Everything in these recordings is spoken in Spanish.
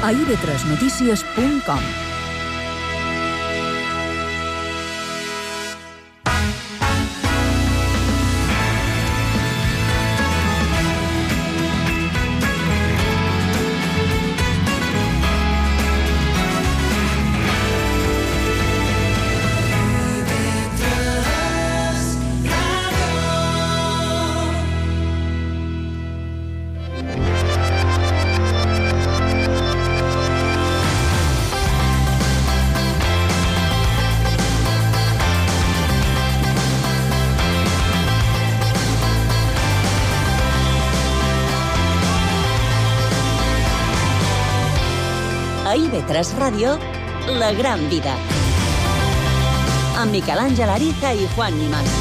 a ib3notícies.com. A IB3 Ràdio, La Gran Vida. Amb Miquel Àngel Ariza i Juan Nimas.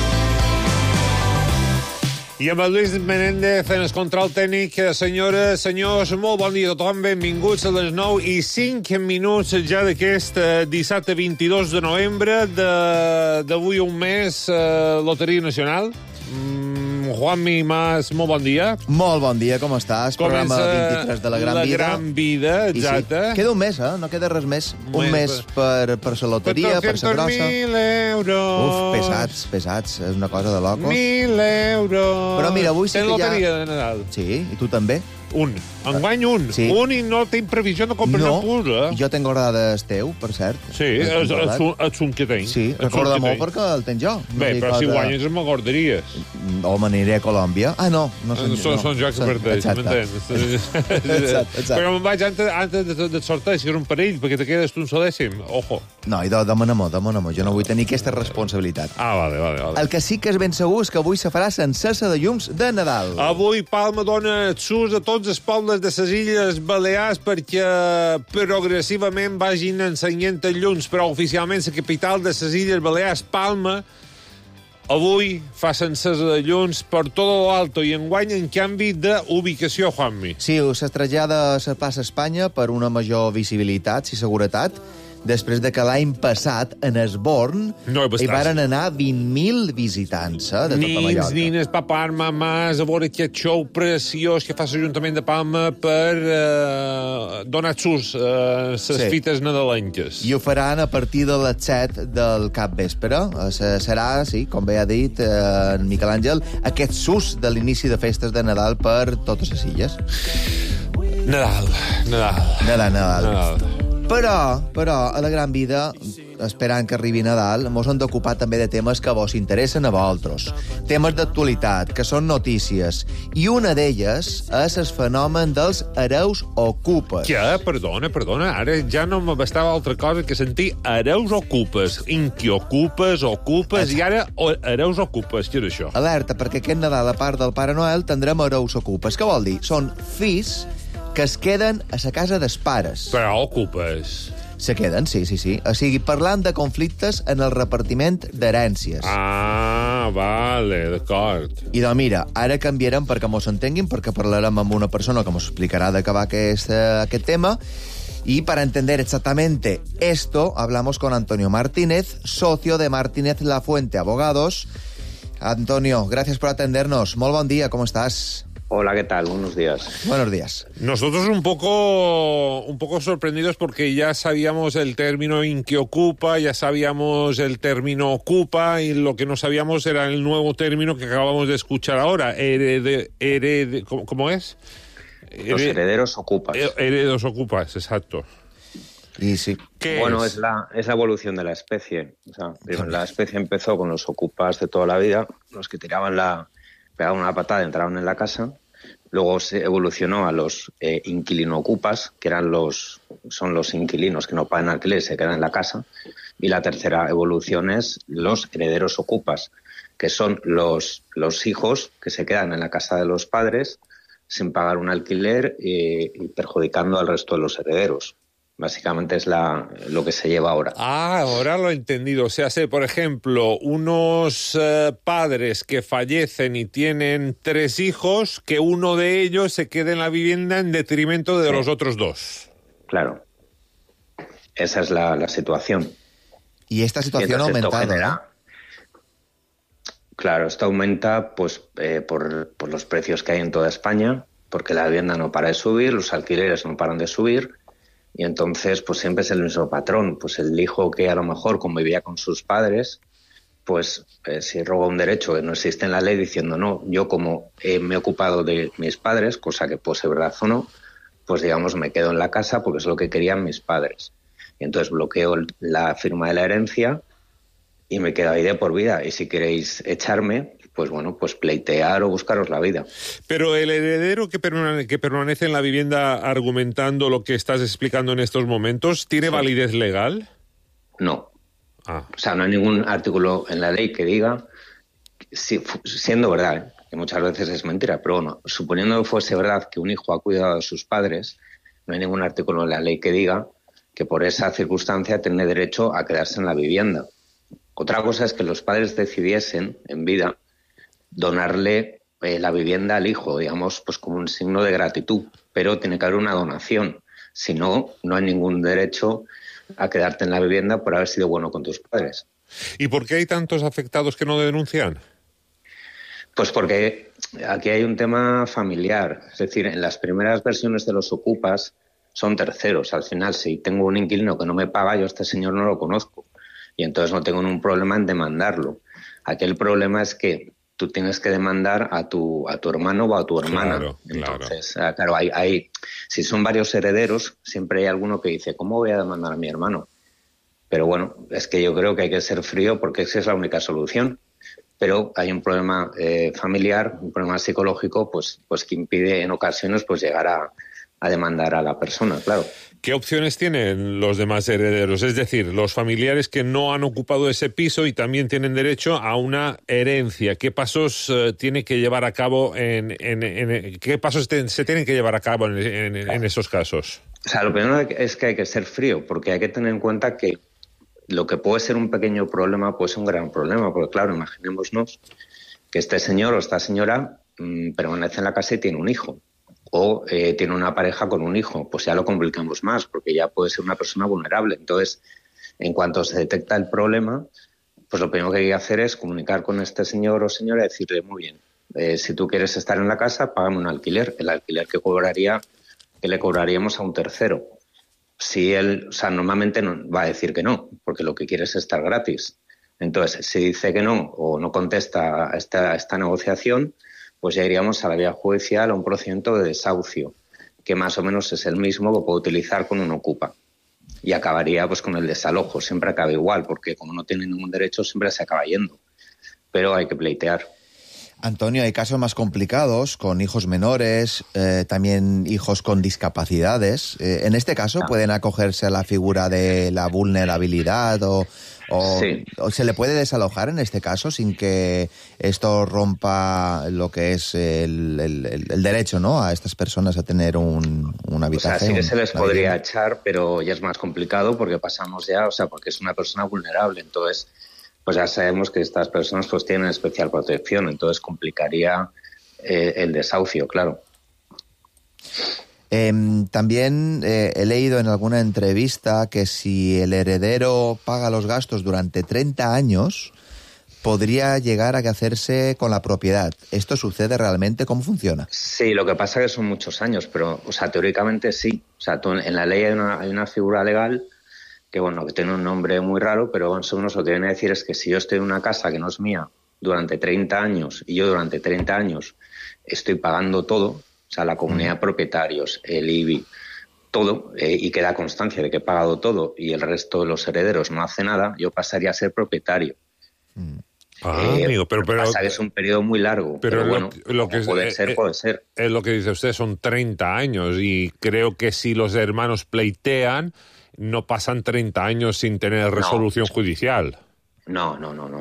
I amb el Lluís Menéndez en el control tècnic. Senyores, senyors, molt bon dia a tothom. Benvinguts a les 9:05 ja d'aquest dissabte 22 de novembre d'avui un mes, Loteria Nacional. Juanmi Mas, molt bon dia. Molt bon dia, com estàs? Comença programa 23 de La Gran Vida. La Gran Vida, exacte. Sí. Queda un mes, no queda res més. Un mes per la loteria, per la grossa. 1.000 euros. Pesats, és una cosa de locos. 1.000 euros. Però mira, avui sí que loteria de Nadal. Sí, i tu també? Un. Enguany un. Sí. Un i no tinc previsió de comprar pur, Jo tengo guardada el teu, per cert. Sí, ets un que tenc. Sí, recorda molt perquè el tenc jo. Bé, però si guanyes em m'acordaries. O m'aniré a Colòmbia. No són jocs parteix, m'entens? Exacte. Però me'n vaig antes de sorteig, que era un perill, perquè te quedes tu un solèssim. Ojo. No, i demana-m'ho. Jo no vull tenir aquesta responsabilitat. Vale. El que sí que és ben segur és que avui se farà sencesa de llums de Nadal. Avui Palma dona sus a tots els pobles de les Illes Balears perquè progressivament vagin ensenyant llums, però oficialment la capital de les Illes Balears, Palma, avui fa sencesa de llums per tot lo alto i enguany en canvi d'ubicació, Juanmi. Sí, se trasllada a la plaça Espanya per una major visibilitat i seguretat, després de que l'any passat, en Esborn, hi varen anar 20.000 visitants de tota Mallorca. Nins, papà, mamàs, a veure aquest show preciós que fa l'Ajuntament de Palma per donar sus a les fites nadalenques. I ho faran a partir de les 7 del capvespre. Serà, sí, com bé ha dit en Miquel Àngel, aquest sus de l'inici de festes de Nadal per totes les illes. Nadal. Però, a La Gran Vida, esperant que arribi Nadal, mos hem d'ocupar també de temes que vos interessen a vosaltres. Temes d'actualitat, que són notícies. I una d'elles és el fenomen dels hereus ocupes. Què? Perdona, ara ja no me bastava altra cosa que sentir hereus ocupes. Inquiocupes, ocupes, i ara hereus ocupes. Què és això? Alerta, perquè aquest Nadal, a part del Pare Noel, tindrem hereus ocupes. Què vol dir? Són fills que es queden a la casa dels pares. Però ocupes. Se queden, sí. O sigui, parlant de conflictes en el repartiment d'herències. Vale, d'acord. I doncs mira, ara canviarem perquè mos entenguin, perquè parlarem amb una persona que mos explicarà de què va aquest tema. Y para entender exactamente esto, hablamos con Antonio Martínez, socio de Martínez Lafuente Abogados. Antonio, gracias por atendernos. Muy buen día, ¿cómo estás? Hola, ¿qué tal? Buenos días. Buenos días. Nosotros un poco sorprendidos porque ya sabíamos el término inquiocupa, ya sabíamos el término ocupa y lo que no sabíamos era el nuevo término que acabamos de escuchar ahora. ¿Cómo es? Los herederos ocupas. Herederos ocupas, exacto. Y sí. Bueno, es la evolución de la especie. O sea, la especie empezó con los ocupas de toda la vida, los que pegaban una patada y entraban en la casa. Luego se evolucionó a los inquilino-ocupas, que son los inquilinos que no pagan alquiler y se quedan en la casa. Y la tercera evolución es los herederos ocupas, que son los hijos que se quedan en la casa de los padres sin pagar un alquiler y perjudicando al resto de los herederos. Básicamente es lo que se lleva ahora. Ahora lo he entendido. O sea, por ejemplo, unos padres que fallecen y tienen 3 hijos, que uno de ellos se quede en la vivienda en detrimento de los otros 2. Claro. Esa es la situación. Y esta situación ha aumentado, ¿no? Claro, esto aumenta pues por los precios que hay en toda España, porque la vivienda no para de subir, los alquileres no paran de subir. Y entonces, pues siempre es el mismo patrón. Pues el hijo que a lo mejor convivía con sus padres, pues si roba un derecho que no existe en la ley diciendo no, yo como me he ocupado de mis padres, cosa que puede ser verdad o no, pues digamos me quedo en la casa porque es lo que querían mis padres. Y entonces bloqueo la firma de la herencia y me quedo ahí de por vida. Y si queréis echarme, pues bueno, pues pleitear o buscaros la vida. Pero el heredero que permanece en la vivienda argumentando lo que estás explicando en estos momentos, ¿tiene validez legal? No. Ah. O sea, no hay ningún artículo en la ley que diga, siendo verdad, que muchas veces es mentira, pero bueno, suponiendo que fuese verdad que un hijo ha cuidado de sus padres, no hay ningún artículo en la ley que diga que por esa circunstancia tiene derecho a quedarse en la vivienda. Otra cosa es que los padres decidiesen, en vida, donarle la vivienda al hijo, digamos, pues como un signo de gratitud, pero tiene que haber una donación. Si no, no hay ningún derecho a quedarte en la vivienda por haber sido bueno con tus padres. ¿Y por qué hay tantos afectados que no denuncian? Pues porque aquí hay un tema familiar. Es decir, en las primeras versiones de los ocupas son terceros. Al final, si tengo un inquilino que no me paga, yo a este señor no lo conozco. Y entonces no tengo un problema en demandarlo. Aquí el problema es que tú tienes que demandar a tu hermano o a tu hermana. Claro, entonces, claro, si son varios herederos, siempre hay alguno que dice, ¿cómo voy a demandar a mi hermano? Pero bueno, es que yo creo que hay que ser frío porque esa es la única solución. Pero hay un problema familiar, un problema psicológico, pues que impide en ocasiones pues llegar a demandar a la persona, claro. ¿Qué opciones tienen los demás herederos? Es decir, los familiares que no han ocupado ese piso y también tienen derecho a una herencia. ¿Qué pasos tiene que llevar a cabo qué pasos se tienen que llevar a cabo en esos casos? O sea, lo primero es que hay que ser frío, porque hay que tener en cuenta que lo que puede ser un pequeño problema puede ser un gran problema, porque claro, imaginémonos que este señor o esta señora permanece en la casa y tiene un hijo. O tiene una pareja con un hijo, pues ya lo complicamos más, porque ya puede ser una persona vulnerable. Entonces, en cuanto se detecta el problema, pues lo primero que hay que hacer es comunicar con este señor o señora y decirle, muy bien, si tú quieres estar en la casa, págame un alquiler, el alquiler que le cobraríamos a un tercero. Si él, o sea, normalmente no, va a decir que no, porque lo que quiere es estar gratis. Entonces, si dice que no o no contesta a esta negociación, pues ya iríamos a la vía judicial a un procedimiento de desahucio, que más o menos es el mismo que puede utilizar con un ocupa. Y acabaría pues con el desalojo, siempre acaba igual, porque como no tiene ningún derecho siempre se acaba yendo. Pero hay que pleitear. Antonio, hay casos más complicados, con hijos menores, también hijos con discapacidades. En este caso, ¿pueden acogerse a la figura de la vulnerabilidad sí. o se le puede desalojar en este caso sin que esto rompa lo que es el derecho, ¿no?, a estas personas a tener un habitaje? O sea, sí que se les podría echar, pero ya es más complicado porque pasamos ya, o sea, porque es una persona vulnerable, entonces pues ya sabemos que estas personas pues tienen especial protección, entonces complicaría el desahucio, claro. También he leído en alguna entrevista que si el heredero paga los gastos durante 30 años, podría llegar a hacerse con la propiedad. ¿Esto sucede realmente? ¿Cómo funciona? Sí, lo que pasa es que son muchos años, pero, o sea, teóricamente sí. O sea, en la ley hay una figura legal que, bueno, que tiene un nombre muy raro, pero más o menos lo que viene a decir es que si yo estoy en una casa que no es mía durante 30 años y yo durante 30 años estoy pagando todo, o sea, la comunidad de propietarios, el IBI, todo, y queda constancia de que he pagado todo y el resto de los herederos no hace nada, yo pasaría a ser propietario. Amigo, pero pasa que es un periodo muy largo, pero bueno, lo que puede ser. Es lo que dice usted, son 30 años y creo que si los hermanos pleitean, no pasan 30 años sin tener resolución judicial. No.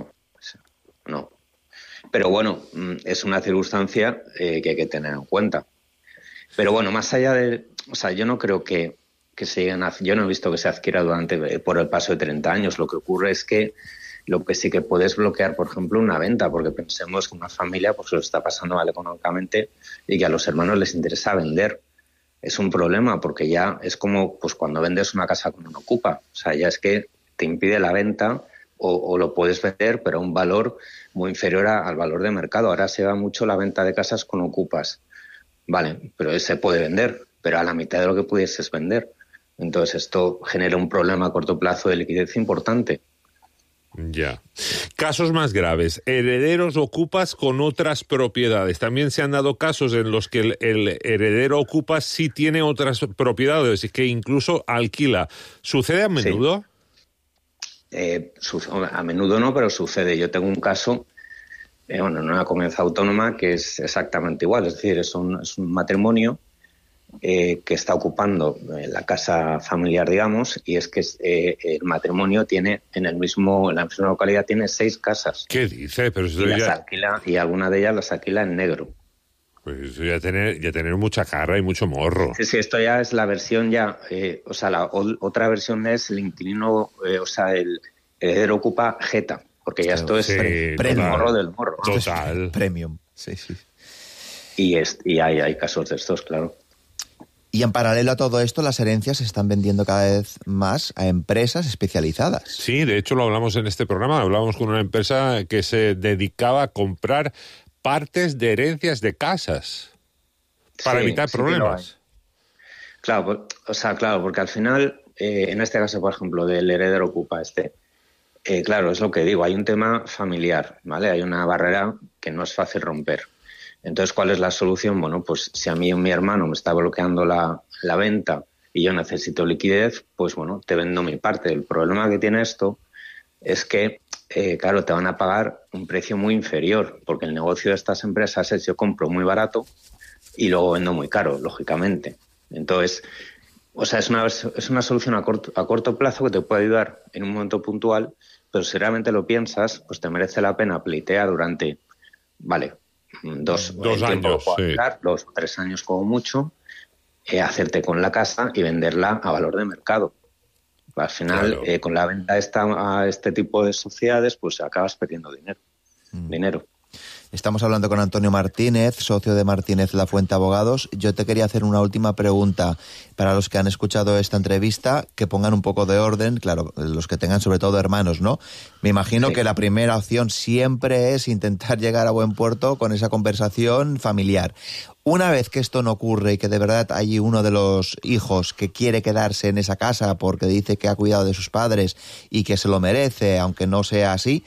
Pero bueno, es una circunstancia que hay que tener en cuenta. Pero bueno, más allá de... O sea, yo no creo que se lleguen a... Yo no he visto que se adquiera por el paso de 30 años. Lo que ocurre es que lo que sí que puedes bloquear, por ejemplo, una venta, porque pensemos que una familia pues lo está pasando mal económicamente y que a los hermanos les interesa vender. Es un problema porque ya es como pues cuando vendes una casa con un ocupa. O sea, ya es que te impide la venta o lo puedes vender, pero a un valor muy inferior al valor de mercado. Ahora se va mucho la venta de casas con ocupas. Vale, pero se puede vender, pero a la mitad de lo que pudieses vender. Entonces esto genera un problema a corto plazo de liquidez importante. Ya. Casos más graves. Herederos ocupas con otras propiedades. También se han dado casos en los que el heredero ocupas sí tiene otras propiedades y que incluso alquila. ¿Sucede a menudo? A menudo no, pero sucede. Yo tengo un caso en una comunidad autónoma que es exactamente igual. Es decir, es un matrimonio que está ocupando la casa familiar, digamos, y es que el matrimonio tiene en la misma localidad tiene 6 casas. ¿Qué dice? Pero eso las alquila, y alguna de ellas las alquila en negro. Pues eso ya tener mucha cara y mucho morro. Sí, esto ya es la versión la otra versión es el inquilino, el heredero ocupa jeta, porque ya esto es el morro del morro. Total. Premium, sí. Y hay casos de estos, claro. Y en paralelo a todo esto, las herencias se están vendiendo cada vez más a empresas especializadas. Sí, de hecho lo hablamos en este programa. Hablamos con una empresa que se dedicaba a comprar partes de herencias de casas para evitar problemas. Claro, porque al final, en este caso, por ejemplo, del heredero ocupa claro, es lo que digo, hay un tema familiar, ¿vale? Hay una barrera que no es fácil romper. Entonces, ¿cuál es la solución? Bueno, pues si a mí mi hermano me está bloqueando la venta y yo necesito liquidez, pues bueno, te vendo mi parte. El problema que tiene esto es que, claro, te van a pagar un precio muy inferior, porque el negocio de estas empresas es yo compro muy barato y luego vendo muy caro, lógicamente. Entonces, es una solución a corto plazo que te puede ayudar en un momento puntual, pero si realmente lo piensas, pues te merece la pena pleitear durante, dos años, 2 o 3 años como mucho, hacerte con la casa y venderla a valor de mercado. Al final, claro, con la venta a este tipo de sociedades, pues acabas perdiendo dinero. Estamos hablando con Antonio Martínez, socio de Martínez La Fuente Abogados. Yo te quería hacer una última pregunta para los que han escuchado esta entrevista, que pongan un poco de orden, claro, los que tengan sobre todo hermanos, ¿no? Me imagino que la primera opción siempre es intentar llegar a buen puerto con esa conversación familiar. Una vez que esto no ocurre y que de verdad hay uno de los hijos que quiere quedarse en esa casa porque dice que ha cuidado de sus padres y que se lo merece, aunque no sea así,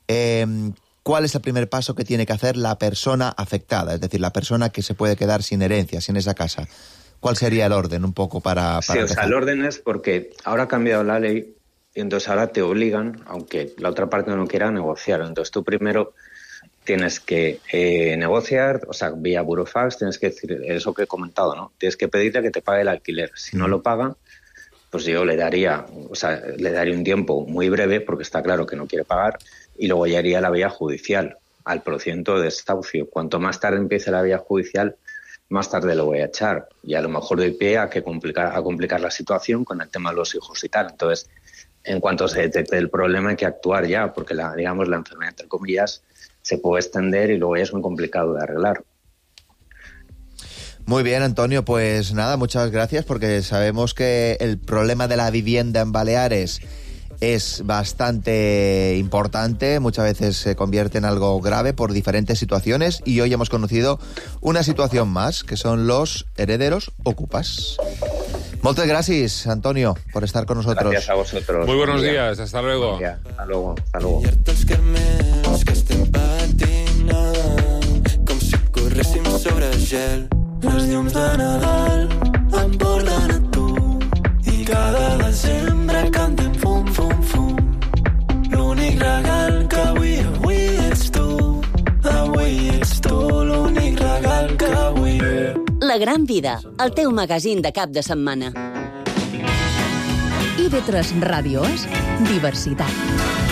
¿cuál es el primer paso que tiene que hacer la persona afectada? Es decir, la persona que se puede quedar sin herencias en esa casa. ¿Cuál sería el orden un poco para empezar? El orden es porque ahora ha cambiado la ley y entonces ahora te obligan, aunque la otra parte no quiera, a negociar. Entonces tú primero tienes que negociar, vía burofax, tienes que decir eso que he comentado, ¿no? Tienes que pedirle que te pague el alquiler. Si no lo paga, pues yo le daría un tiempo muy breve, porque está claro que no quiere pagar, y luego ya iría a la vía judicial, al procedimiento de desahucio. Cuanto más tarde empiece la vía judicial, más tarde lo voy a echar. Y a lo mejor doy pie a complicar la situación con el tema de los hijos y tal. Entonces, en cuanto se detecte el problema, hay que actuar ya, porque la enfermedad, entre comillas, se puede extender y luego ya es muy complicado de arreglar. Muy bien, Antonio, pues nada, muchas gracias, porque sabemos que el problema de la vivienda en Baleares es bastante importante, muchas veces se convierte en algo grave por diferentes situaciones, y hoy hemos conocido una situación más, que son los herederos ocupas. Moltes gràcies, Antonio, por estar con nosotros. Gracias a vosotros. Muy buenos días, hasta luego. Hasta luego, hasta luego. Les llums de Nadal em porten a tu i cada desembre cantem fum, fum, fum. L'únic regal que avui ets tu. Avui ets tu, l'únic regal que avui... La Gran Vida, el teu magazín de cap de setmana. IB3 Ràdio és diversitat.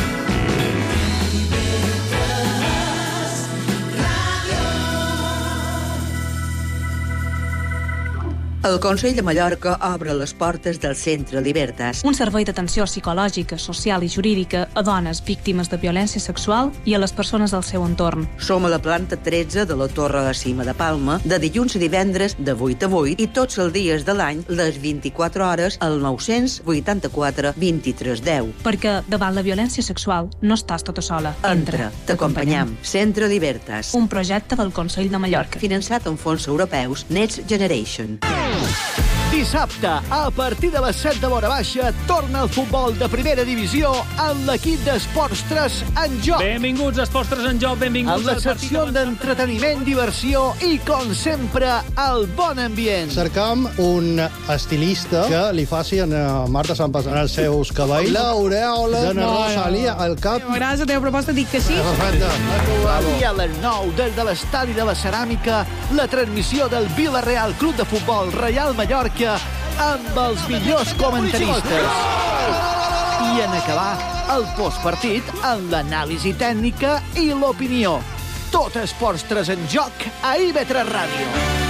El Consell de Mallorca obre les portes del Centre Libertas. Un servei d'atenció psicològica, social i jurídica a dones víctimes de violència sexual i a les persones del seu entorn. Som a la planta 13 de la Torre de Cima de Palma, de dilluns a divendres de 8 a 8 i tots els dies de l'any, les 24 hores, al 984 23 10. Perquè davant la violència sexual no estàs tota sola. Entra, t'acompanyam. Centre Libertas. Un projecte del Consell de Mallorca. Finançat amb fons europeus Next Generation. Dissabte, a partir de les 7 de l'hora baixa, torna el futbol de primera divisió amb l'equip d'Esports 3 en joc. Benvinguts a Esports 3 en joc, benvinguts amb la secció d'entreteniment, diversió i, com sempre, el bon ambient. Cercam un estilista que li faci a Marta Sant Passant els seus cabells. L'aureola de na Rosalia al cap. M'agrada la teva proposta, dic que sí. I a les 9, des de l'estadi de la Ceràmica, la transmissió del Villarreal Club de Futbol Real Mallorca amb els millors comentaristes. I en acabar, el postpartit amb l'anàlisi tècnica i l'opinió. Tot Esports 3 en joc a IB3 Ràdio.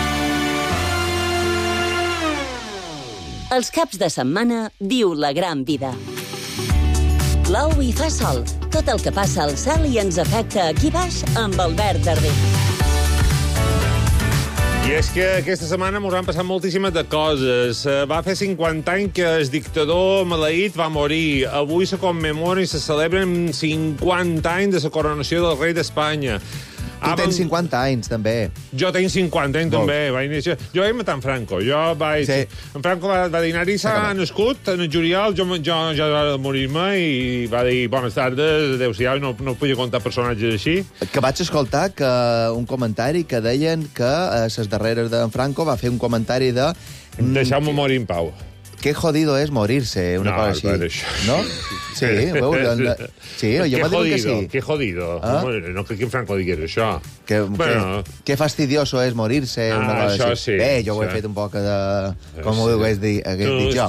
Els caps de setmana viu la gran vida. Plou i fa sol. Tot el que passa al cel i ens afecta aquí baix amb Albert Darder. I és que aquesta setmana ens han passat moltíssimes de coses. Va fer 50 anys que el dictador maleït va morir. Avui se commemoren i se celebren 50 anys de la coronació del rei d'Espanya. Tu tens 50 anys, també. Jo tinc 50 anys, també. Jo vaig matar en Franco. Sí. En Franco va dir, s'ha nascut en el juliol, jo va morir-me i va dir, bones tardes, adéu-siau, no podia contar personatges així. Que vaig escoltar un comentari que deien que a les darreres d'en Franco va fer un comentari de... Deixeu-me morir en pau. Qué jodido es morirse, una cosa així. No? Sí, sí, jo m'ho dic que sí. Qué jodido. No crec que en Franco digués això. Qué fastidioso es morirse, una cosa així. Bé, jo ho he fet un poc de... Com ho hagués dit jo.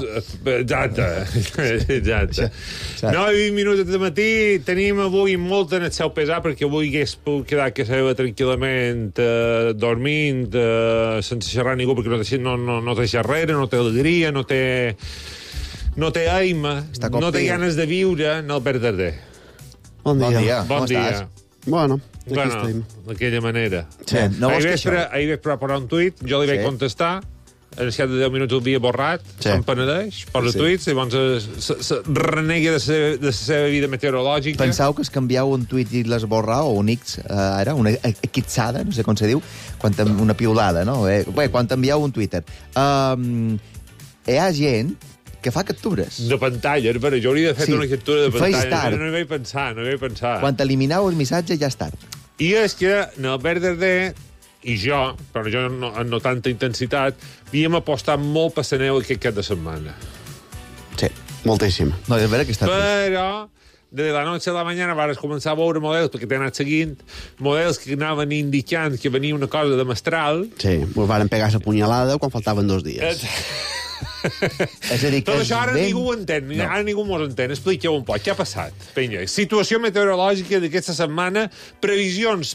Exacte. 9 minuts de matí, tenim avui molt en el seu pesar, perquè avui hagués pogut quedar que seva tranquil·lament dormint, sense xerrar ningú, perquè no té xerrera, no té alegria, no té aima, no té ganes de viure en Albert Darder. Bon dia. Bon dia. Bueno, aquí estem. D'aquella manera. Ahir vespre va posar un tuit, jo li vaig contestar, en els 10 minuts ho havia borrat, se'n penedeix, posa tuits, i llavors renega de la seva vida meteorològica. Pensau que es canviau un tuit i l'esborrar, o un X, ara, una equitzada, no sé com se diu, una piulada, no? Bé, quan t'envieu un Twitter. Hi ha gent que fa captures. De pantalla, però jo hauria de fer una captura de pantalla. No hi vaig pensar. Quan elimineu el missatge ja és tard. I és que Albert Darder i jo, però jo no tanta intensitat, havíem apostat molt per la neu aquest cap de setmana. Sí, moltíssim. No, és vera que està però de la noche a la mañana vas començar a veure models, perquè t'he anat seguint, models que anaven indicant que venia una cosa de mestral. Sí, us varen pegar la punyalada quan faltaven 2 dies. És a dir, tot això ara ningú ho entén, ara ningú mos entén. Expliqueu un poc, què ha passat? Penya, situació meteorològica d'aquesta setmana, previsions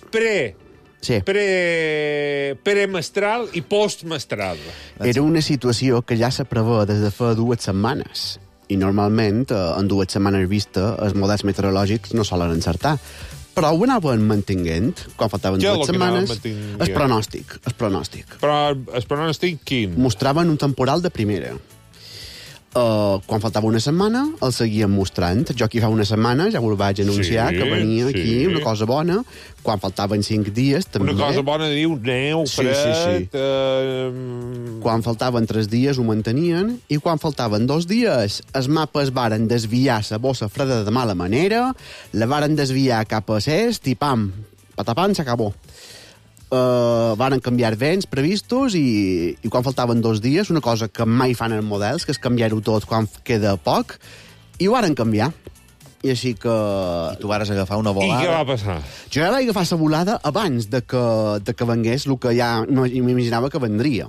premestral i postmestral. Era una situació que ja se preveu des de fa 2 setmanes. I normalment, en 2 setmanes vista, els models meteorològics no solen encertar. Però ho anaven mantinguent, quan faltaven 2 setmanes, el pronòstic. Però el pronòstic quin? Mostraven un temporal de primera. Quan faltava una setmana, el seguien mostrant. Jo aquí fa una setmana ja ho vaig anunciar, que venia aquí una cosa bona. Quan faltaven 5 dies, també. Una cosa bona, diu, neu, fred... Quan faltaven 3 dies ho mantenien, i quan faltaven 2 dies, els mapes varen desviar la bossa freda de mala manera, la varen desviar cap a l'est, i pam, patapam, s'acabó. Varen canviar vents previstos i quan faltaven 2 dies, una cosa que mai fan els models, que és canviar-ho tot quan queda poc, i ho varen canviar. I així que... I tu vares agafar una volada. I què va passar? Jo ja vaig agafar la volada abans de que vengués el que ja no m'imaginava que vendria.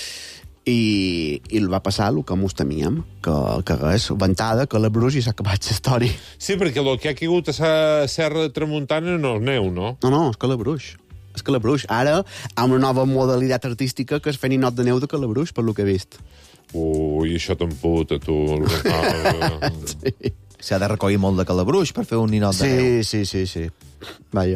I el va passar el que mos temíem, que és ventada, que la bruix i s'ha acabat la història. Sí, perquè el que ha caigut a la Serra de Tramuntana no és neu, no? No, és que la bruix. És que la bruix. Ara hi ha una nova modalitat artística que és fer ninot de neu de Calabruix, per lo que he vist. Ui, això t'emputa, tu. Sí. S'ha de recollir molt de Calabruix per fer un ninot de neu. Sí. Vaja.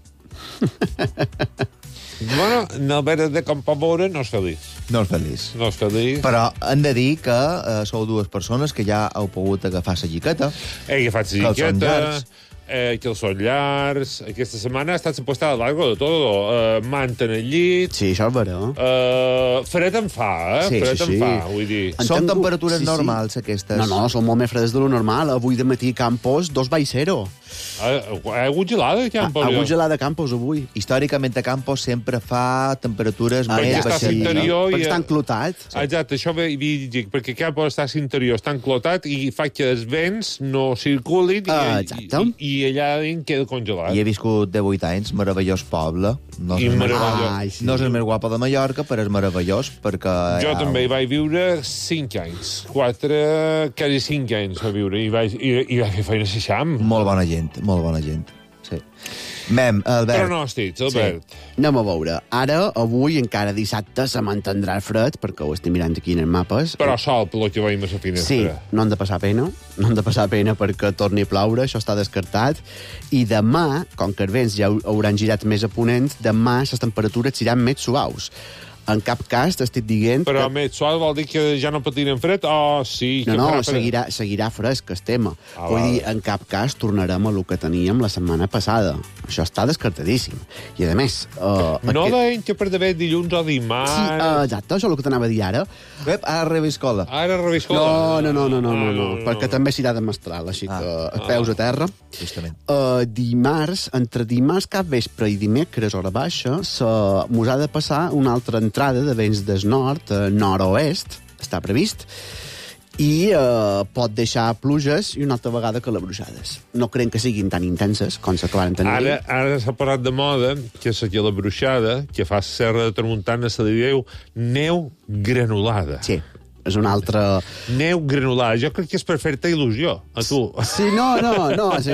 Bueno, Albert de com pot veure, no és feliç. No és feliç. No és feliç. Però hem de dir que sou 2 persones que ja heu pogut agafar la lliqueta. He agafat la lliqueta, que els són llargs. Aquesta setmana ha estat sepostada largo de todo. Manta en el llit. Sí, això és vera. Fred en fa, Fred en fa, vull dir. Són temperatures normals, aquestes. No, són molt més fredes de lo normal. Avui de matí Campos 2 baix 0. Ha hagut gelada a Campos? Ha hagut gelada a Campos avui. Històricament a Campos sempre fa temperatures més baixes. Perquè està enclotat. Exacte, això dic, perquè Campos està a l'interior, està enclotat i fa que els vents no circulin i allà dins queda congelat. I he viscut de 8 anys, meravellós poble. No és el més guapo de Mallorca, però és meravellós perquè... Jo també hi vaig viure 5 anys. 4, quasi 5 anys a viure i vaig fer feina a Seixam. Molt bona gent. Sí. Mem, Albert. Pronòstics, Albert. Sí. Anem a veure. Ara, avui, encara dissabte, se mantindrà el fred, perquè ho estic mirant aquí en els mapes. Però sol, pel que veiem a la finestra. Sí, no han de passar pena perquè torni a ploure, això està descartat. I demà, com que els vents ja hauran girat més a ponent, demà les temperatures seran més suaus. En cap cas t'estic dient... Però més suau vol dir que ja no patirem fred? Oh, sí. No, seguirà fresc el tema. Vull dir, en cap cas tornarem a lo que teníem la setmana passada. Això està descartadíssim. I, a més... No deien que per d'haver dilluns o dimarts... Sí, exacte, això és el que t'anava a dir ara. Ara reviscola. No, perquè també s'irà de mestral, així que peus a terra. Justament. Entre dimarts cap vespre i dimecres hora baixa, mos ha de passar una altra entrada de vents del nord, nord-oest, està previst, i pot deixar pluges i una altra vegada calabruixades. No creiem que siguin tan intenses com s'acabaran tenint. Ara s'ha parat de moda que la calabruixada, que fa Serra de Tramuntana, se li diu neu granulada. Sí. És una altra... Neu granulada. Jo crec que és per fer-te il·lusió, a tu. Sí, no, sí.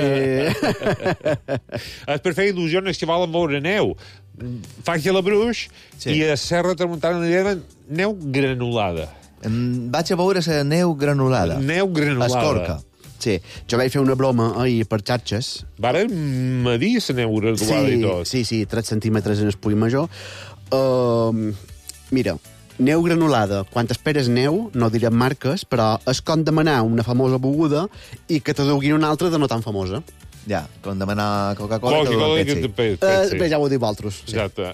És per fer il·lusió és que volen veure neu. Fa que la bruix i a Serra de Tramuntana li diuen neu granulada. Vaig a veure la neu granulada. Neu granulada. Escorca. Sí, jo vaig fer una broma ahir per xarxes. Varen medir la neu granulada i tot. Sí, 3 centímetres en el Puig Major. Mira, neu granulada. Quan esperes neu, no direm marques, però és com demanar una famosa beguda i que te duguin una altra de no tan famosa. Ja, com demanar Coca-Cola i que te Pepsi. Bé, ja ho diu vosaltres. Sí. Exacte.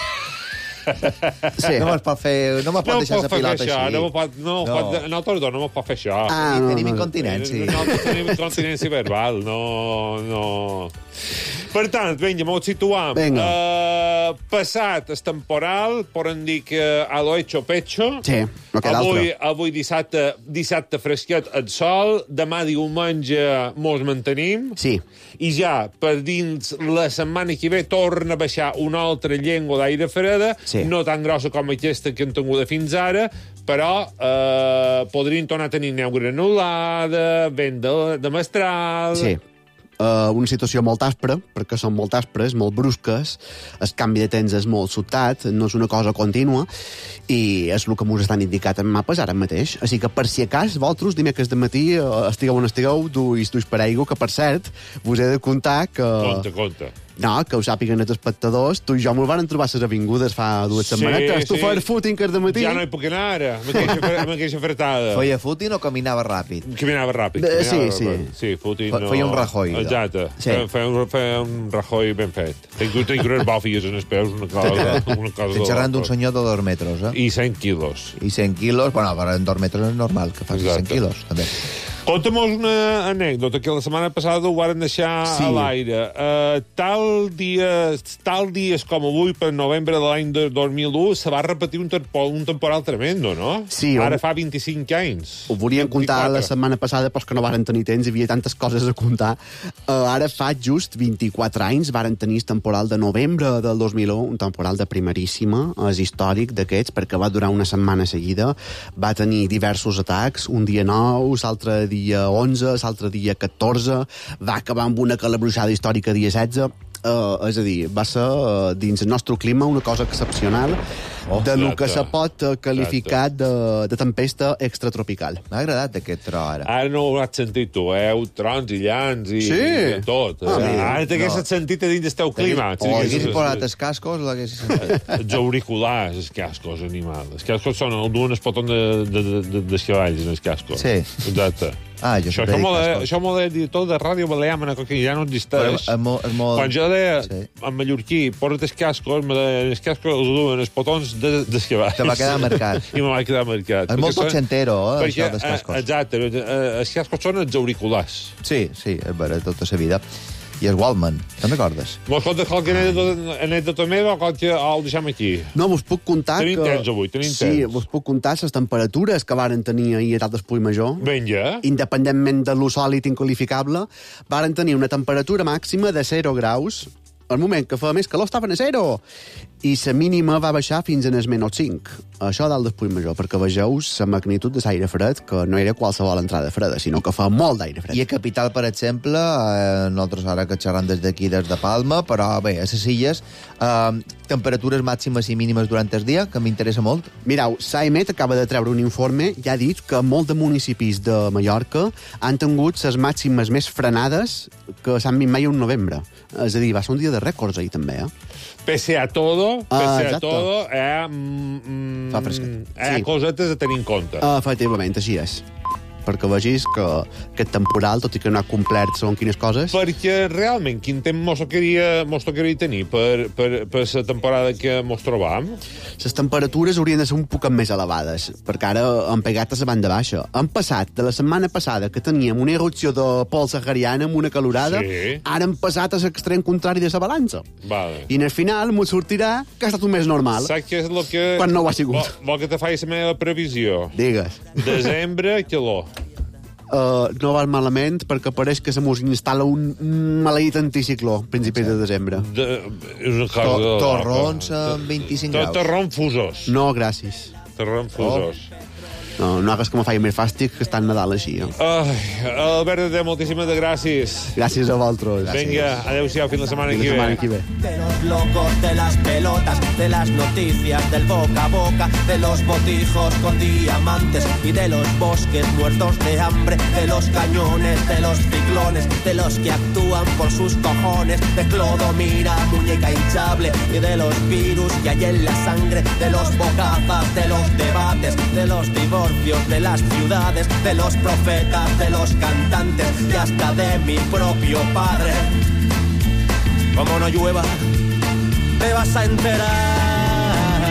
Sí. No me'ls pot deixar la pilota així. No me'ls pot fer això. Tenim incontinència. No tenim incontinència verbal, no. Per tant, vinga, m'ho situam. Passat el temporal, podem dir que a lo hecho pecho. Sí, no queda altre. Avui dissabte fresquet el sol, demà diumenge mos mantenim. Sí. I ja, per dins la setmana que ve, torna a baixar una altra llengua d'aire freda, no tan grossa com aquesta que hem tingut fins ara, però podrien tornar a tenir neu granulada, vent de mestral... Sí. Una situació molt aspra, perquè són molt aspres, molt brusques, el canvi de temps és molt sobtat, no és una cosa contínua, i és el que us estan indicat en mapes ara mateix. Així que, per si acas, vosaltres, dimecres de matí, estigueu on estigueu, duis per aigua, que, per cert, vos he de contar que... Conta. No, que ho sàpiguen els espectadors. Tu i jo me'l van trobar a les avingudes fa 2 setmanetes. Tu feies footing que de matí. Ja no hi puc anar ara, amb aquella fretada. Feia footing o caminava ràpid? Caminava ràpid. Sí, footing no... Feia un Rajoy. Exacte. Feia un Rajoy ben fet. Tinc unes bòfies en els peus, una cosa... Estic xerrant d'un senyor de 2 metres, I 100 quilos. I 100 quilos, bueno, però en 2 metres és normal que facis 100 quilos, també. Conta'm una anècdota, que la setmana passada ho varen deixar a l'aire. Tal dies com avui, per novembre de l'any 2001, se va repetir un temporal tremendo, no? Sí. Ara fa 25 anys. Ho volien contar la setmana passada, però que no varen tenir temps, hi havia tantes coses a contar. Ara fa just 24 anys varen tenir el temporal de novembre del 2001, un temporal de primeríssima, és històric d'aquests, perquè va durar una setmana seguida, va tenir diversos atacs, un dia 9, l'altre dia 11, l'altre dia 14, va acabar amb una calabruixada històrica dia 16, és a dir, va ser dins el nostre clima una cosa excepcional. de lo que se pot qualificar de tempesta extratropical. M'ha agradat aquest tro, ara. Ara no ho has sentit tu, trons i llans i tot. Ara t'hagués sentit a dins del teu clima. O haguessis posat els cascos, l'haguessis sentit. Els auriculars, els cascos, animal. Els cascos són el duen el potó dels cavalls, els cascos. Sí. Exacte. Això m'ho deia el director de Ràdio Balear, que ja no existeix. Quan jo deia en mallorquí, posa't els cascos, els cascos els duen els potons dels cavalls. Te va quedar marcat. I me va quedar marcat. És molt ochentero, això dels cascos. Exacte, els cascos són els auriculars. Sí, és vera, tota la vida. I el Walkman, te'n recordes? Vols contar qualque anècdota meva o el deixem aquí? No, vos puc contar tenim temps avui, tenim temps. Sí, vos puc contar les temperatures que varen tenir ahir a dalt del Puig Major. Vinga. Independentment de lo sòlid inqualificable, varen tenir una temperatura màxima de 0 graus. Al moment que feia més calor estaven a 0. I la mínima va baixar fins a -5. Això dalt del Puig Major, perquè vegeu la magnitud de l'aire fred, que no era qualsevol entrada freda, sinó que fa molt d'aire fred. I a Capital, per exemple, nosaltres ara que xerram des d'aquí, des de Palma, però bé, a les illes, temperatures màximes i mínimes durant el dia, que m'interessa molt. Mireu, Saimet acaba de treure un informe i ha dit que molts de municipis de Mallorca han tingut les màximes més frenades que s'han vist mai un novembre. És a dir, va ser un dia de rècords ahir també, Pese a todo, fa fresquet. Cosetes a tenir en compte. Efectivament, així és. Perquè vegis que aquest temporal, tot i que no ha complert segons quines coses... Perquè realment, quin temps mos tocaria tenir per la temporada que mos trobam? Les temperatures haurien de ser un poc més elevades, perquè ara han pegat a la banda baixa. Han passat de la setmana passada, que teníem una erupció de pol sahariana amb una calorada, ara han passat a l'extrem contrari de la balança. Vale. I en el final m'ho sortirà que ha estat un mes normal. Saps què és el que... Quan no ho ha sigut. Vol que te faci la meva previsió? Digues. Desembre, calor. No va malament perquè pareix que se mos instal·la un maleït anticicló a principis de desembre. És una cosa... Torrons amb 25 graus. Torrons fusos. No, gràcies. Torrons fusos. No hagues que me faci més fàstic que està en Nadal així. Albert, moltíssimes gràcies. Gràcies a vosaltres. Vinga, adeu-siau, fins la setmana que ve. De los locos, de las pelotas, de las noticias, del boca a boca, de los botijos con diamantes y de los bosques muertos de hambre, de los cañones, de los ciclones, de los que actúan por sus cojones, de Clodomira, muñeca hinchable, y de los virus que hay en la sangre, de los bocazas, de los debates, de los divorcios, de las ciudades, de los profetas, de los cantantes y hasta de mi propio padre. Como no llueva, te vas a enterar.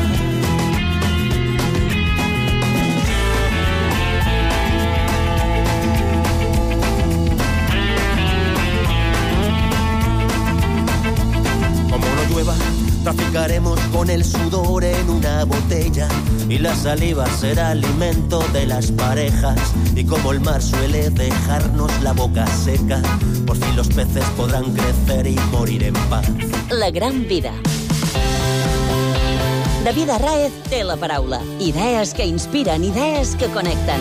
Como no llueva, traficaremos con el sudor en una botella y la saliva será alimento de las parejas. Y como el mar suele dejarnos la boca seca, por fin los peces podrán crecer y morir en paz. La gran vida. David Arráez té la paraula. Idees que inspiren, idees que connecten.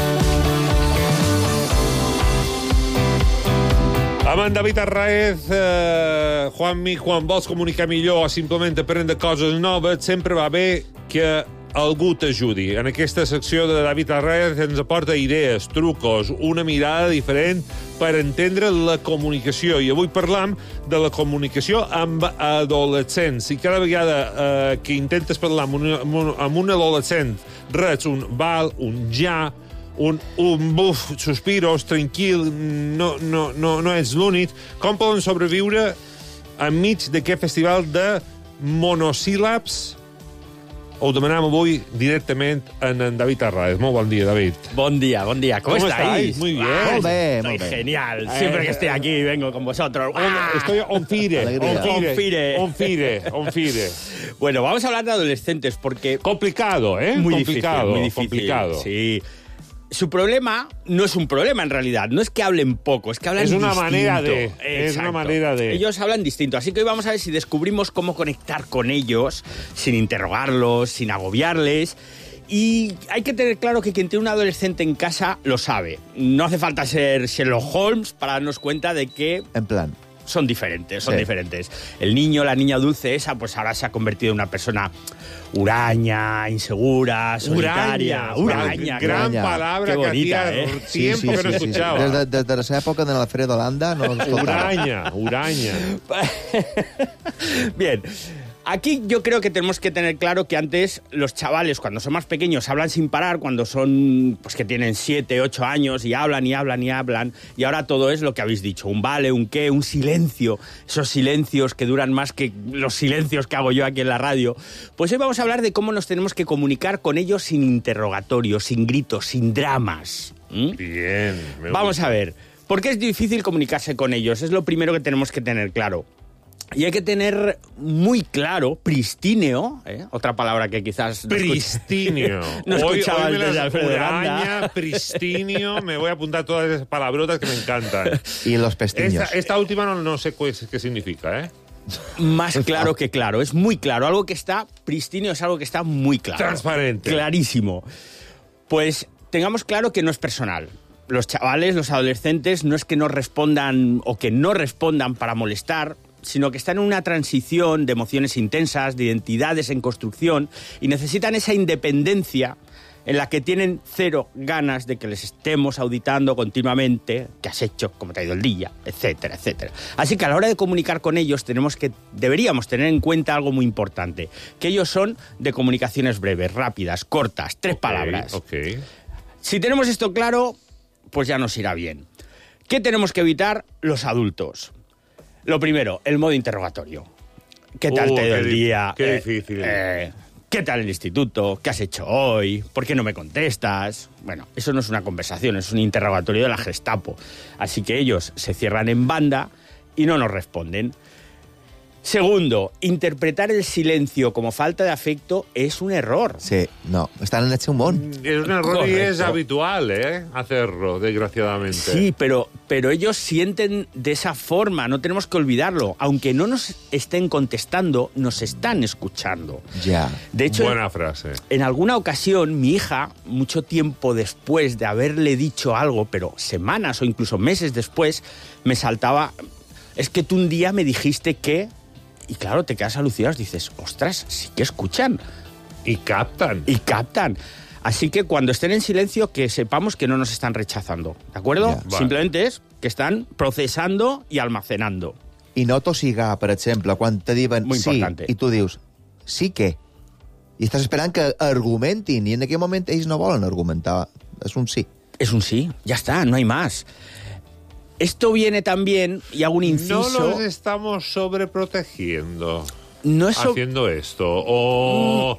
Amb en David Arráez, Juanmi, quan vols comunicar millor o simplement aprendre coses noves, sempre va bé que algú t'ajudi. En aquesta secció de David Arráez ens aporta idees, trucos, una mirada diferent per entendre la comunicació. I avui parlam de la comunicació amb adolescents. I cada vegada que intentes parlar amb un adolescent, reps un val, un ja, un buf, sospiros, tranquil, no ets l'únic. Com poden sobreviure enmig d'aquest festival de monosíl·labs? Ho demanem avui directament en David Arráez. Molt bon dia, David. Bon día. ¿Cómo estáis? Muy bien. Molt bé, Estoy molt bé. genial. Siempre que estoy aquí vengo con vosotros. Estoy on fire. Alegría. On fire. Bueno, vamos a hablar de adolescentes porque... Complicado, ¿eh? Muy complicado, difícil. complicado. Sí. Su problema no es un problema en realidad, no es que hablen poco, es que hablan Es una distinto. manera de. Exacto. Es una manera de. Ellos hablan distinto, así que hoy vamos a ver si descubrimos cómo conectar con ellos sin interrogarlos, sin agobiarles. Y hay que tener claro que quien tiene un adolescente en casa lo sabe. No hace falta ser Sherlock Holmes para darnos cuenta de que... En plan... son diferentes, diferentes. El niño, la niña dulce esa, pues ahora se ha convertido en una persona huraña, insegura, solitaria. Uraña. Gran palabra que hacía tiempo que no escuchaba. Desde esa época de Alfredo Landa no escuchaba. Uraña. Bien. Aquí yo creo que tenemos que tener claro que antes los chavales, cuando son más pequeños, hablan sin parar, cuando son, pues que tienen 7, 8 años y hablan y hablan y hablan, y ahora todo es lo que habéis dicho, un vale, un qué, un silencio, esos silencios que duran más que los silencios que hago yo aquí en la radio. Pues hoy vamos a hablar de cómo nos tenemos que comunicar con ellos sin interrogatorios, sin gritos, sin dramas. Bien. Vamos a ver, ¿por qué es difícil comunicarse con ellos? Es lo primero que tenemos que tener claro. Y hay que tener muy claro, pristíneo, otra palabra que quizás... Pristíneo. No escuchabas hoy desde Alfredo Landa. Pristinio, me voy a apuntar todas esas palabrotas que me encantan. Y los pestiños. Esta última no sé qué significa, ¿eh? Más claro que claro, es muy claro. Algo que está pristíneo es algo que está muy claro. Transparente. Clarísimo. Pues tengamos claro que no es personal. Los chavales, los adolescentes, no es que no respondan o que no respondan para molestar, sino que están en una transición de emociones intensas, de identidades en construcción, y necesitan esa independencia en la que tienen cero ganas de que les estemos auditando continuamente qué has hecho, cómo te ha ido el día, etcétera, etcétera. Así que a la hora de comunicar con ellos deberíamos tener en cuenta algo muy importante, que ellos son de comunicaciones breves, rápidas, cortas, 3 palabras. Si tenemos esto claro, pues ya nos irá bien. ¿Qué tenemos que evitar los adultos? Lo primero, el modo interrogatorio. ¿Qué tal te ha ido el día? Qué difícil. ¿Qué tal el instituto? ¿Qué has hecho hoy? ¿Por qué no me contestas? Bueno, eso no es una conversación, es un interrogatorio de la Gestapo. Así que ellos se cierran en banda y no nos responden. Segundo, interpretar el silencio como falta de afecto es un error. Sí, no, están en este humor. Es un error. Correcto. Y es habitual, hacerlo, desgraciadamente. Sí, pero ellos sienten de esa forma, no tenemos que olvidarlo. Aunque no nos estén contestando, nos están escuchando. Ya. De hecho, buena frase. En alguna ocasión, mi hija, mucho tiempo después de haberle dicho algo, pero semanas o incluso meses después, me saltaba, es que tú un día me dijiste que... Y claro, te quedas alucinado, dices, ostras, sí que escuchan. Y captan. Así que cuando estén en silencio, que sepamos que no nos están rechazando, ¿de acuerdo? Vale. Simplemente es que están procesando i almacenando. I no tossigar, per exemple, quan te diuen sí, i tu dius, sí què? I estàs esperant que argumentin, i en aquell moment ells no volen argumentar. És un sí. Es un sí, ya está, no hay más. Esto viene también, y hago un inciso... No los estamos sobreprotegiendo. No es haciendo esto. O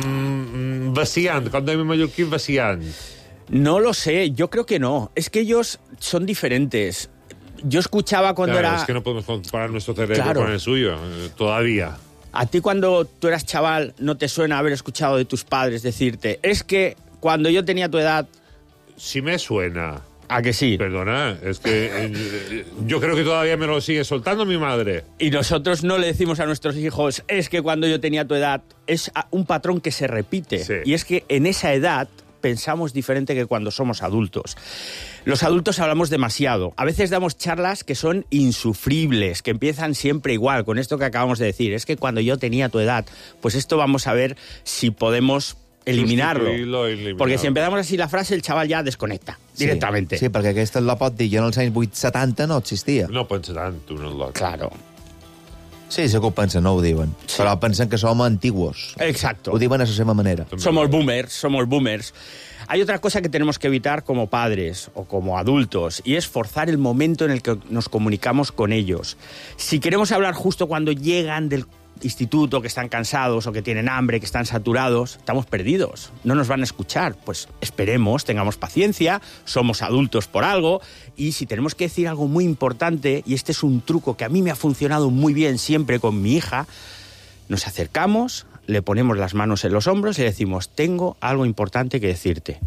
vaciant, cuando hay mallorquí vaciant. No lo sé, yo creo que no. Es que ellos son diferentes. Yo escuchaba cuando era... Es que no podemos comparar nuestro cerebro con el suyo, todavía. A ti cuando tú eras chaval, ¿no te suena haber escuchado de tus padres decirte, es que cuando yo tenía tu edad... Sí me suena. ¿A que sí? Perdona, es que yo creo que todavía me lo sigue soltando mi madre. Y nosotros no le decimos a nuestros hijos, es que cuando yo tenía tu edad, es un patrón que se repite. Sí. Y es que en esa edad pensamos diferente que cuando somos adultos. Los adultos hablamos demasiado. A veces damos charlas que son insufribles, que empiezan siempre igual, con esto que acabamos de decir. Es que cuando yo tenía tu edad, pues esto vamos a ver si podemos... eliminarlo. Porque si empezamos así la frase, el chaval ya desconecta directamente. Sí, perquè aquesta el pot dir, jo en els anys 70 no existia. No pensa tant, tu no el Claro. Sí, segur pensen, no ho diuen. Sí. Però pensen que som antiguos. Exacto. Ho diuen a la seva manera. Somos boomers. Hay otra cosa que tenemos que evitar como padres o como adultos, y es forzar el momento en el que nos comunicamos con ellos. Si queremos hablar justo cuando llegan del instituto, que están cansados o que tienen hambre, que están saturados, estamos perdidos, no nos van a escuchar. Pues esperemos, tengamos paciencia, somos adultos por algo, y si tenemos que decir algo muy importante, y este es un truco que a mí me ha funcionado muy bien siempre con mi hija, nos acercamos, le ponemos las manos en los hombros y le decimos, tengo algo importante que decirte.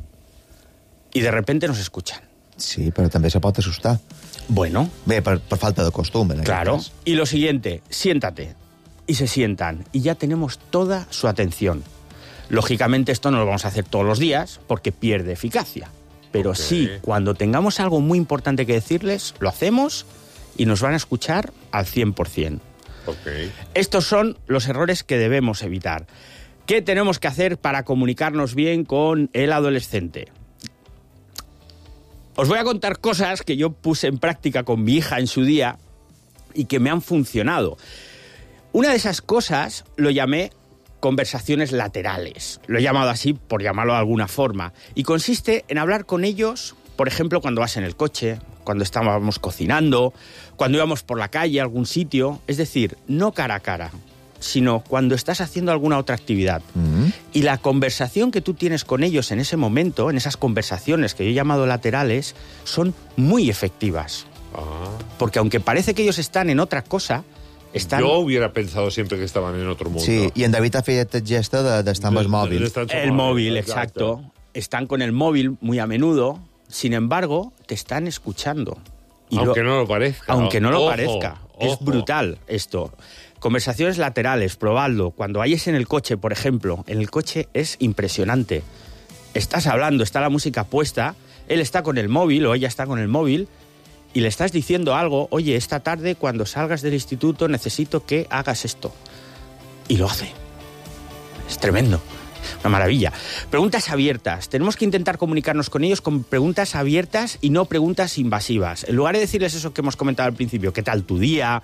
Y de repente nos escuchan. Sí, però també se pot assustar. Bueno. Bé, per falta de costumbre. Claro. Y lo siguiente, siéntate. Y se sientan, y ya tenemos toda su atención. Lógicamente esto no lo vamos a hacer todos los días, porque pierde eficacia. Pero sí, cuando tengamos algo muy importante que decirles, lo hacemos y nos van a escuchar al 100%. Okay. Estos son los errores que debemos evitar. ¿Qué tenemos que hacer para comunicarnos bien con el adolescente? Os voy a contar cosas que yo puse en práctica con mi hija en su día y que me han funcionado. Una de esas cosas lo llamé conversaciones laterales. Lo he llamado así por llamarlo de alguna forma. Y consiste en hablar con ellos, por ejemplo, cuando vas en el coche, cuando estábamos cocinando, cuando íbamos por la calle a algún sitio. Es decir, no cara a cara, sino cuando estás haciendo alguna otra actividad. Y la conversación que tú tienes con ellos en ese momento, en esas conversaciones que yo he llamado laterales, son muy efectivas. Porque aunque parece que ellos están en otra cosa, están... Yo hubiera pensado siempre que estaban en otro mundo. Sí, i en David ha fet el gesto d'estar amb el mòbil. El móvil, exacto. Están con el móvil muy a menudo, sin embargo, te están escuchando. Y aunque no lo parezca. Aunque no lo Ojo, parezca. ojo. Es brutal esto. Conversaciones laterales, probadlo. Cuando vayas en el coche, por ejemplo, en el coche es impresionante. Estás hablando, está la música puesta, él está con el móvil o ella está con el móvil y le estás diciendo algo, oye, esta tarde cuando salgas del instituto necesito que hagas esto. Y lo hace. Es tremendo. Una maravilla. Preguntas abiertas. Tenemos que intentar comunicarnos con ellos con preguntas abiertas y no preguntas invasivas. En lugar de decirles eso que hemos comentado al principio, ¿qué tal tu día?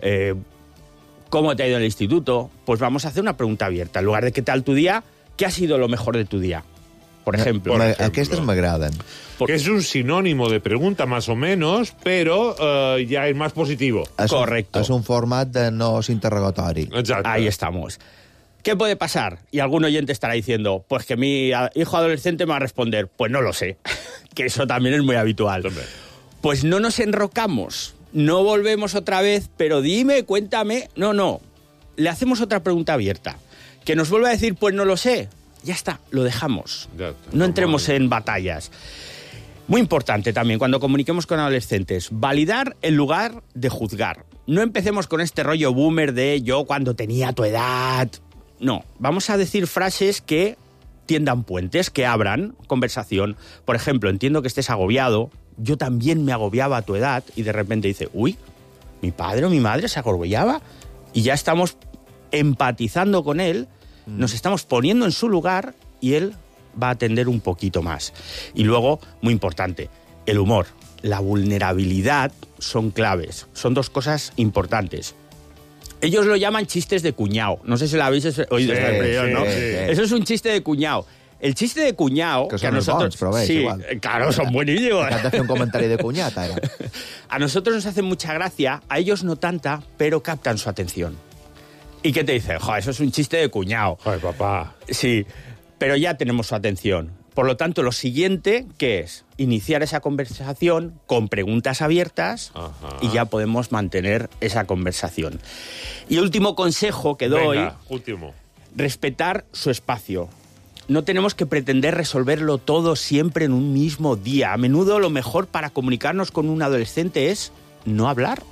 ¿Cómo te ha ido en el instituto? Pues vamos a hacer una pregunta abierta. En lugar de ¿qué tal tu día? ¿Qué ha sido lo mejor de tu día? Por ejemplo. Aquestes m'agraden. Que es un sinónimo de pregunta más o menos, pero ya es más positivo. Correcto. És un format de no interrogatori. Exacto. Ahí estamos. ¿Qué puede pasar? Y algún oyente estará diciendo, pues que mi hijo adolescente me va a responder, pues no lo sé, que eso también es muy habitual. Pues no nos enrocamos, no volvemos otra vez, pero dime, cuéntame. No, le hacemos otra pregunta abierta. Que nos vuelva a decir, pues no lo sé, ya está, lo dejamos. No entremos en batallas. Muy importante también, cuando comuniquemos con adolescentes, validar en lugar de juzgar. No empecemos con este rollo boomer de yo cuando tenía tu edad. No, vamos a decir frases que tiendan puentes, que abran conversación. Por ejemplo, entiendo que estés agobiado, yo también me agobiaba a tu edad, y de repente dice, uy, mi padre o mi madre se agobiaba, y ya estamos empatizando con él, nos estamos poniendo en su lugar, y él va a atender un poquito más. Y luego, muy importante, el humor, la vulnerabilidad son claves, son dos cosas importantes. Ellos lo llaman chistes de cuñado. No sé si lo habéis oído esta expresión, ¿no? Sí. Eso es un chiste de cuñado. El chiste de cuñado... Que a nosotros... sí, igual. Claro, son buenísimos. Acabas de hacer un comentario de cuñata, era. A nosotros nos hace mucha gracia, a ellos no tanta, pero captan su atención. ¿Y qué te dicen? Joder, eso es un chiste de cuñado. Joder, papá. Sí, pero ya tenemos su atención. Por lo tanto, lo siguiente, ¿qué es? Iniciar esa conversación con preguntas abiertas. Ajá. Y ya podemos mantener esa conversación. Y último consejo que doy... Venga, último. Respetar su espacio. No tenemos que pretender resolverlo todo siempre en un mismo día. A menudo lo mejor para comunicarnos con un adolescente es no hablar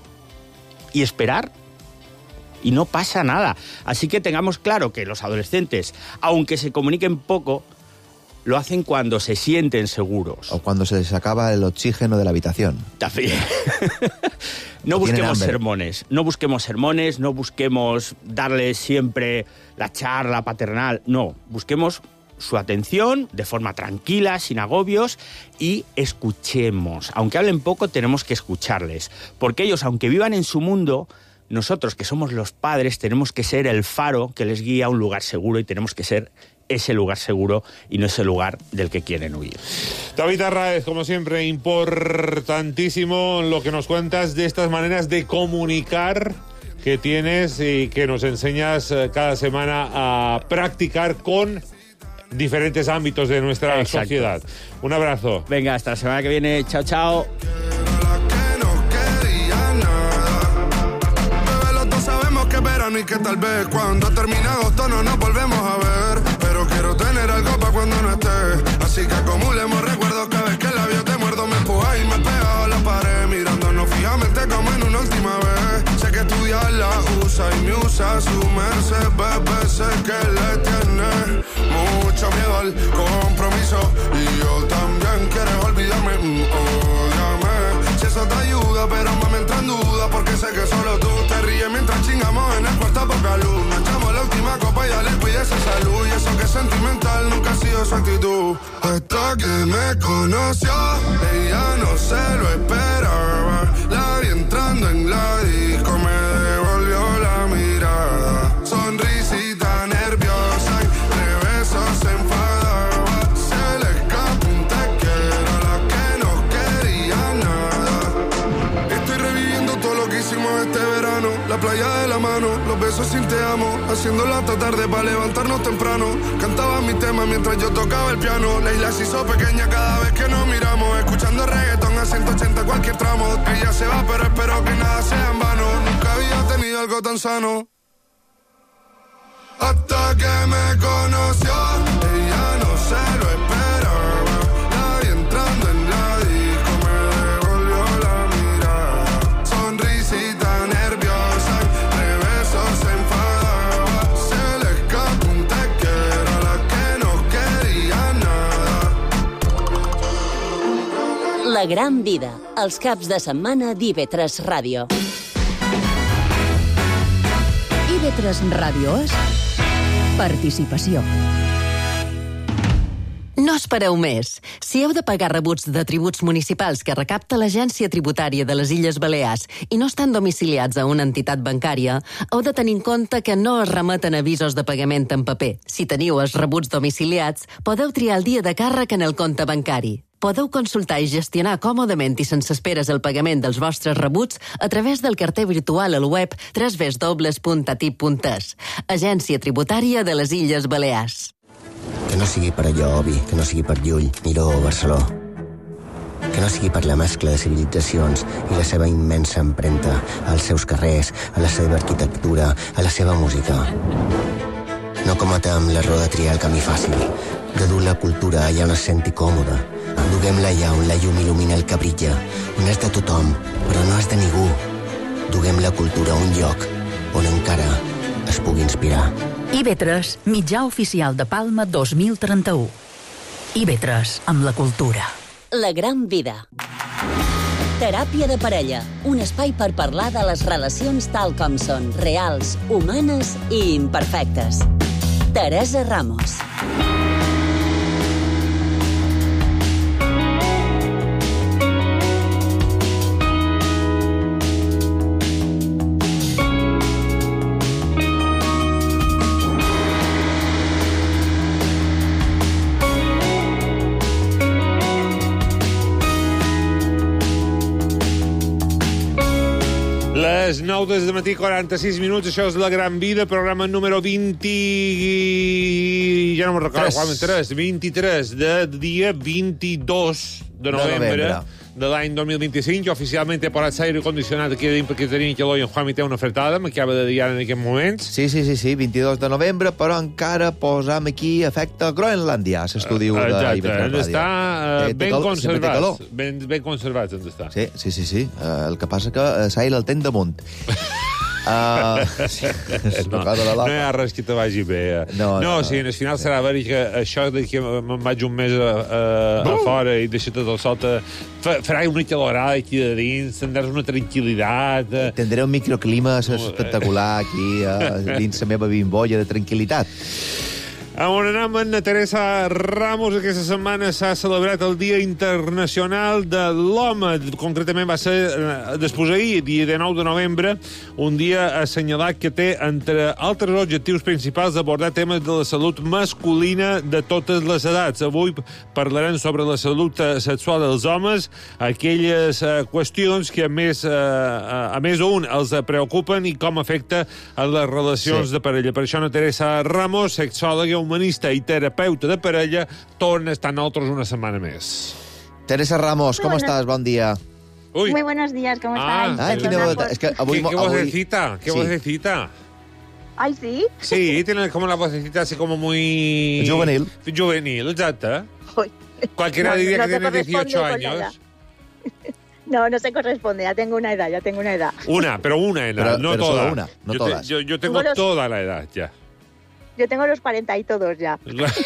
y esperar. Y no pasa nada. Así que tengamos claro que los adolescentes, aunque se comuniquen poco, lo hacen cuando se sienten seguros. O cuando se les acaba el oxígeno de la habitación. También. No busquemos sermones, no busquemos darles siempre la charla paternal. No, busquemos su atención de forma tranquila, sin agobios, y escuchemos. Aunque hablen poco, tenemos que escucharles. Porque ellos, aunque vivan en su mundo, nosotros, que somos los padres, tenemos que ser el faro que les guía a un lugar seguro, y tenemos que ser ese lugar seguro y no ese lugar del que quieren huir. David Arraez, como siempre, importantísimo lo que nos cuentas de estas maneras de comunicar que tienes y que nos enseñas cada semana a practicar con diferentes ámbitos de nuestra sociedad. Un abrazo. Venga, hasta la semana que viene. Chao, chao. Y que tal vez cuando termine agosto no nos volvemos a ver, pero quiero tener algo para cuando no esté, así que acumulemos recuerdos. Cada vez que el labio te muerdo me empuja y me pega a la pared, mirándonos fijamente como en una última vez. Sé que estudiar la usa y me usa su merced, bebé, sé que le tiene mucho miedo al compromiso, y yo también. Quieres olvidarme, ódiame, si eso te ayuda, pero me entra en duda. está poca luz. Nos echamos la última copa y ya le pide esa salud. Y eso que es sentimental nunca ha sido su actitud. Hasta que me conoció, ella no se lo esperaba. La vi entrando en la disco, me devolvió la mirada. Sonrisita nerviosa, de besos se enfadaba. Se le escapó un te quiero a la que no quería nada. Estoy reviviendo todo lo que hicimos este verano. La playa de la mano, los besos sin te amo. Haciéndola hasta tarde para levantarnos temprano. Cantaba mi tema mientras yo tocaba el piano. La isla se hizo pequeña cada vez que nos miramos. Escuchando reggaetón a 180 cualquier tramo. Ella se va pero espero que nada sea en vano. Nunca había tenido algo tan sano. Hasta que me conoció, ella no se lo esperaba. La vi entrando en la disco, me devolvió la mirada. Sonrisita nerviosa, de besos se enfadaba. Se le escapó un te quiero a la que no quería nada. La gran vida, els caps de setmana d'IV3 Ràdio. IV3 Ràdio és participació. No espereu més. Si heu de pagar rebuts de tributs municipals que recapta l'Agència Tributària de les Illes Balears i no estan domiciliats a una entitat bancària, heu de tenir en compte que no es remeten avisos de pagament en paper. Si teniu els rebuts domiciliats, podeu triar el dia de càrrec en el compte bancari. Podeu consultar i gestionar còmodament i sense esperes el pagament dels vostres rebuts a través del carter virtual al web www.atip.es. Agència Tributària de les Illes Balears. Que no sigui per allò obvi, que no sigui per Llull, Miró o Barceló. Que no sigui per la mescla de civilitzacions i la seva immensa empremta als seus carrers, a la seva arquitectura, a la seva música. No cometem l'error de triar el camí fàcil, de dur la cultura allà on es senti còmoda. Duguem-la allà on la llum il·lumina el que brilla, on és de tothom, però no és de ningú. Duguem la cultura a un lloc on encara es pugui inspirar. IV3, mitjà oficial de Palma 2031. IV3, amb la cultura. La gran vida. Teràpia de parella, un espai per parlar de les relacions tal com són, reals, humanes i imperfectes. Teresa Ramos. Les 9 del matí, 46 minuts, això és La Gran Vida, programa número 20... Ja no me'n recordo, 23, de dia 22 de novembre de l'any 2025. Jo oficialment he posat l'aire condicionat aquí dins perquè tenim calor i en Juan té una fretada, m'acaba de dir ara en aquests moments. Sí, 22 de novembre, però encara posam aquí efecte Groenlàndia, a l'estudi de IV3 Ràdio. Està ben conservats. Ben conservats, on està. Sí. El que passa que l'aire el ten damunt. No hi ha res que te vagi bé. No, sí, al final serà veure que això de que me'n vaig un mes a fora i deixa tot el sota farà una calorada aquí de dins, tindràs una tranquil·litat. Tindré un microclima espectacular aquí dins la meva bimbolla de tranquil·litat. On anem amb Teresa Ramos. Aquesta setmana s'ha celebrat el Dia Internacional de l'Home. Concretament va ser després ahir, dia 19 de novembre, un dia assenyalat que té, entre altres objectius principals, abordar temes de la salut masculina de totes les edats. Avui parlarem sobre la salut sexual dels homes, aquelles qüestions que a més un els preocupen i com afecta a les relacions de parella. Per això Teresa Ramos, sexòloga, humanista i terapeuta de parella, torna a estar nosaltres una setmana més. Teresa Ramos, ¿cómo estás? Buen día. Uy. Muy buenos días, ¿cómo estáis? Es que avui, ¿Qué vocecita? ¿Qué vocecita? Ay, ¿sí? Sí, tiene como la vocecita así como muy... Juvenil. Juvenil, exacto. Cualquiera diría que tiene 18 años. No se corresponde, ya tengo una edad. Pero una edad, no toda. Solo una, no todas. Yo tengo toda la edad ya. Yo tengo los 40 y todos ya.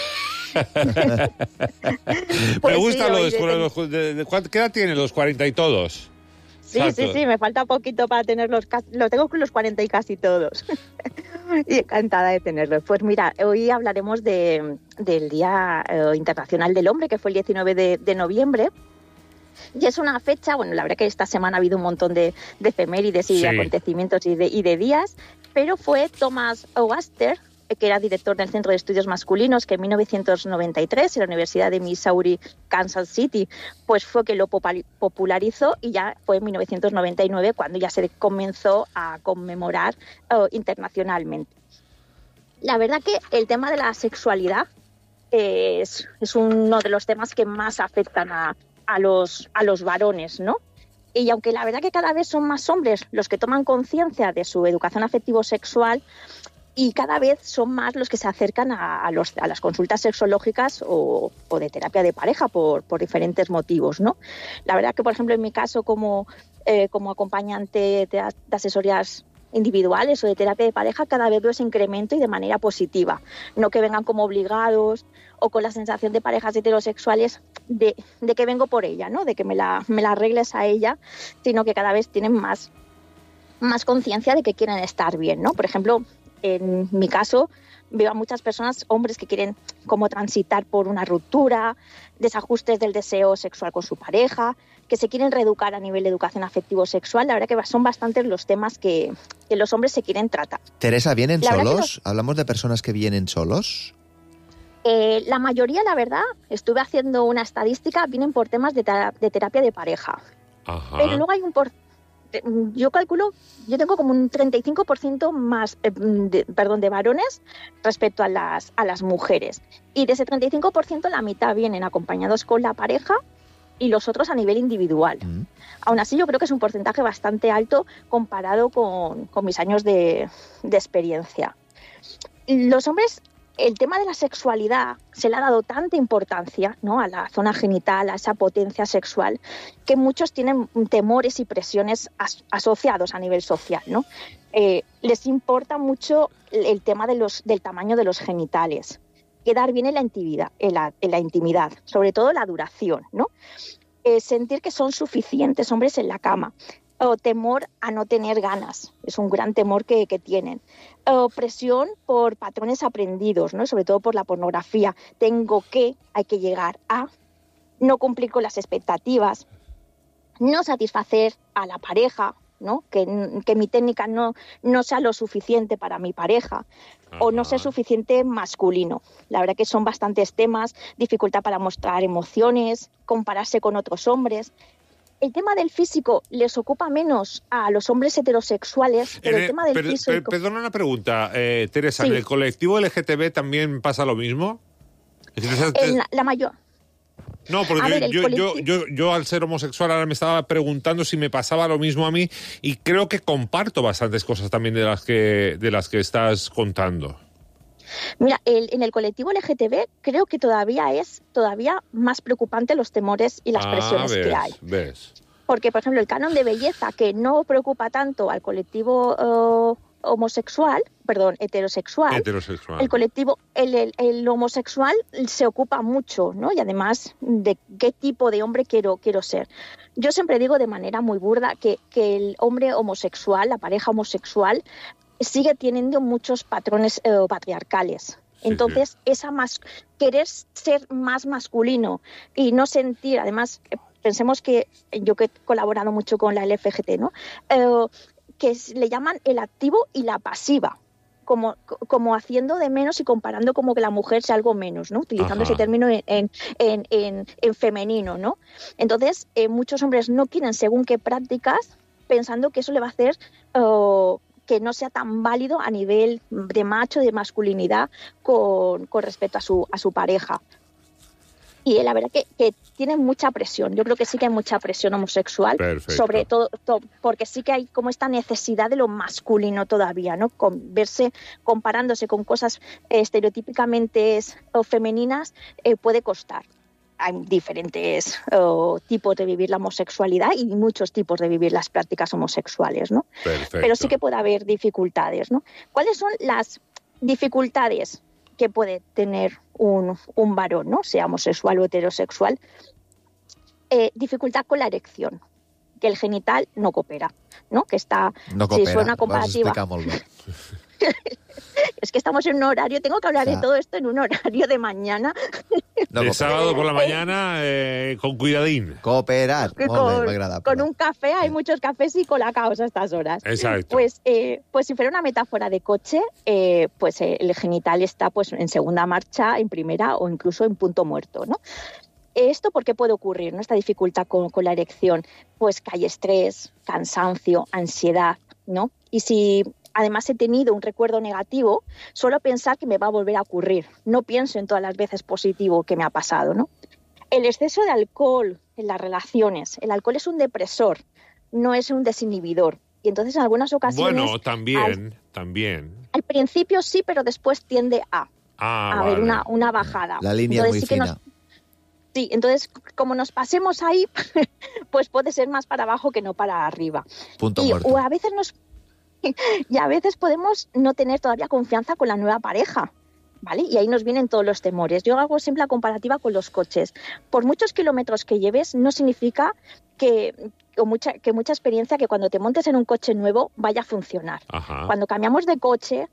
Me gusta lo de... ¿Qué edad tienen los 40 y todos? Sí, me falta poquito para tener los... Lo tengo con los 40 y casi todos. Y encantada de tenerlo. Pues mira, hoy hablaremos del Día Internacional del Hombre, que fue el 19 de noviembre. Y es una fecha, bueno, la verdad que esta semana ha habido un montón de efemérides y de acontecimientos y de días, pero fue Thomas Auguster, que era director del Centro de Estudios Masculinos, que en 1993, en la Universidad de Missouri, Kansas City, pues fue que lo popularizó, y ya fue en 1999 cuando ya se comenzó a conmemorar internacionalmente. La verdad que el tema de la sexualidad es uno de los temas que más afectan a los varones, ¿no? Y aunque la verdad que cada vez son más hombres los que toman conciencia de su educación afectivo-sexual, y cada vez son más los que se acercan a las consultas sexológicas o de terapia de pareja por diferentes motivos, ¿no? La verdad que, por ejemplo, en mi caso como acompañante de asesorías individuales o de terapia de pareja, cada vez veo ese incremento y de manera positiva. No que vengan como obligados o con la sensación de parejas heterosexuales de que vengo por ella, ¿no? De que me la arregles a ella, sino que cada vez tienen más conciencia de que quieren estar bien, ¿no? Por ejemplo, en mi caso, veo a muchas personas, hombres que quieren como transitar por una ruptura, desajustes del deseo sexual con su pareja, que se quieren reeducar a nivel de educación afectivo-sexual. La verdad que son bastantes los temas que los hombres se quieren tratar. Teresa, ¿vienen solos? ¿Hablamos de personas que vienen solos? La mayoría, la verdad, estuve haciendo una estadística, vienen por temas de terapia de pareja. Ajá. Pero luego hay yo calculo, yo tengo como un 35% más de varones respecto a las mujeres. Y de ese 35%, la mitad vienen acompañados con la pareja y los otros a nivel individual. Aún así, yo creo que es un porcentaje bastante alto comparado con mis años de experiencia. Los hombres, el tema de la sexualidad se le ha dado tanta importancia, ¿no?, a la zona genital, a esa potencia sexual, que muchos tienen temores y presiones asociados a nivel social, ¿no? Les importa mucho el tema del tamaño de los genitales, quedar bien en la intimidad, sobre todo la duración, ¿no? Sentir que son suficientes hombres en la cama. O temor a no tener ganas, es un gran temor que tienen. Presión por patrones aprendidos, ¿no? Sobre todo por la pornografía. Hay que llegar a, no cumplir con las expectativas, no satisfacer a la pareja, ¿no? Que mi técnica no sea lo suficiente para mi pareja, o no ser suficiente masculino. La verdad que son bastantes temas, dificultad para mostrar emociones, compararse con otros hombres. El tema del físico les ocupa menos a los hombres heterosexuales, pero el tema del físico... Perdona una pregunta, Teresa, Sí. ¿en el colectivo LGTB también pasa lo mismo? La mayor... No, porque A ver, yo al ser homosexual ahora me estaba preguntando si me pasaba lo mismo a mí, y creo que comparto bastantes cosas también de las que estás contando. Mira, en el colectivo LGTB creo que todavía es más preocupante los temores y las presiones que hay. ¿Ves? Porque, por ejemplo, el canon de belleza, que no preocupa tanto al colectivo heterosexual, el colectivo, el homosexual se ocupa mucho, ¿no? Y además de qué tipo de hombre quiero ser. Yo siempre digo de manera muy burda que el hombre homosexual, la pareja homosexual, sigue teniendo muchos patrones patriarcales. Entonces, querer ser más masculino y no sentir, además, pensemos que yo que he colaborado mucho con la LFGT, ¿no? Que le llaman el activo y la pasiva, como haciendo de menos y comparando como que la mujer sea algo menos, ¿no? Utilizando ese término en femenino, ¿no? Entonces, muchos hombres no quieren según qué prácticas, pensando que eso le va a hacer que no sea tan válido a nivel de macho, de masculinidad con respecto a su pareja. Y la verdad que tiene mucha presión. Yo creo que sí que hay mucha presión homosexual. Perfecto. Sobre todo porque sí que hay como esta necesidad de lo masculino todavía, ¿no? Verse comparándose con cosas estereotípicamente femeninas puede costar. Hay diferentes tipos de vivir la homosexualidad y muchos tipos de vivir las prácticas homosexuales, ¿no? Perfecto. Pero sí que puede haber dificultades, ¿no? ¿Cuáles son las dificultades que puede tener un varón, ¿no? Sea homosexual o heterosexual? Dificultad con la erección, que el genital no coopera, ¿no? Que está... No coopera, si suena comparativa. es que estamos en un horario, tengo que hablar de todo esto en un horario de mañana. El sábado por la mañana, con cuidadín. Cooperar. Con un café, hay muchos cafés y colacaos a estas horas. Exacto. Pues si fuera una metáfora de coche, pues el genital está pues en segunda marcha, en primera o incluso en punto muerto, ¿no? ¿Esto por qué puede ocurrir, ¿no? Esta dificultad con la erección? Pues que hay estrés, cansancio, ansiedad, ¿no? Y si además he tenido un recuerdo negativo, suelo pensar que me va a volver a ocurrir. No pienso en todas las veces positivo que me ha pasado, ¿no? El exceso de alcohol en las relaciones. El alcohol es un depresor, no es un desinhibidor. Y entonces en algunas ocasiones... Bueno, también. Al principio sí, pero después tiende a haber una bajada. La línea entonces, es muy fina. Sí, entonces, como nos pasemos ahí, pues puede ser más para abajo que no para arriba. Punto muerto. O a veces y a veces podemos no tener todavía confianza con la nueva pareja, ¿vale? Y ahí nos vienen todos los temores. Yo hago siempre la comparativa con los coches. Por muchos kilómetros que lleves, no significa que mucha experiencia que cuando te montes en un coche nuevo vaya a funcionar. Ajá. Cuando cambiamos de coche...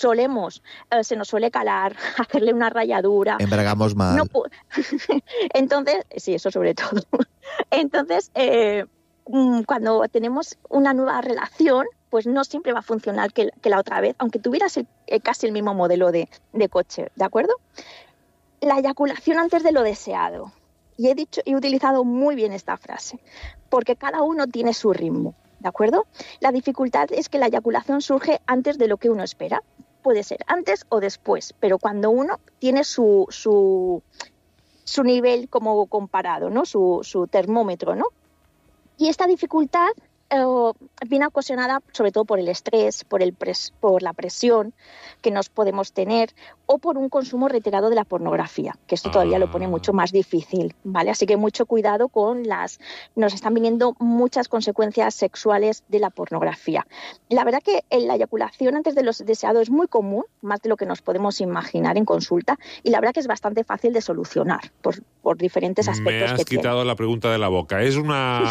se nos suele calar, hacerle una rayadura. Embragamos mal. Entonces, sí, eso sobre todo. Entonces, cuando tenemos una nueva relación, pues no siempre va a funcionar que la otra vez, aunque tuvieras casi el mismo modelo de coche, ¿de acuerdo? La eyaculación antes de lo deseado. Y he utilizado muy bien esta frase, porque cada uno tiene su ritmo. ¿De acuerdo? La dificultad es que la eyaculación surge antes de lo que uno espera. Puede ser antes o después, pero cuando uno tiene su nivel como comparado, ¿no? Su termómetro, ¿no? Y esta dificultad viene ocasionada sobre todo por el estrés, por la presión que nos podemos tener o por un consumo reiterado de la pornografía, que esto todavía lo pone mucho más difícil, ¿vale? Así que mucho cuidado nos están viniendo muchas consecuencias sexuales de la pornografía. La verdad que la eyaculación antes de lo deseado es muy común, más de lo que nos podemos imaginar en consulta, y la verdad que es bastante fácil de solucionar por diferentes aspectos. Me has quitado la pregunta de la boca. ¿Es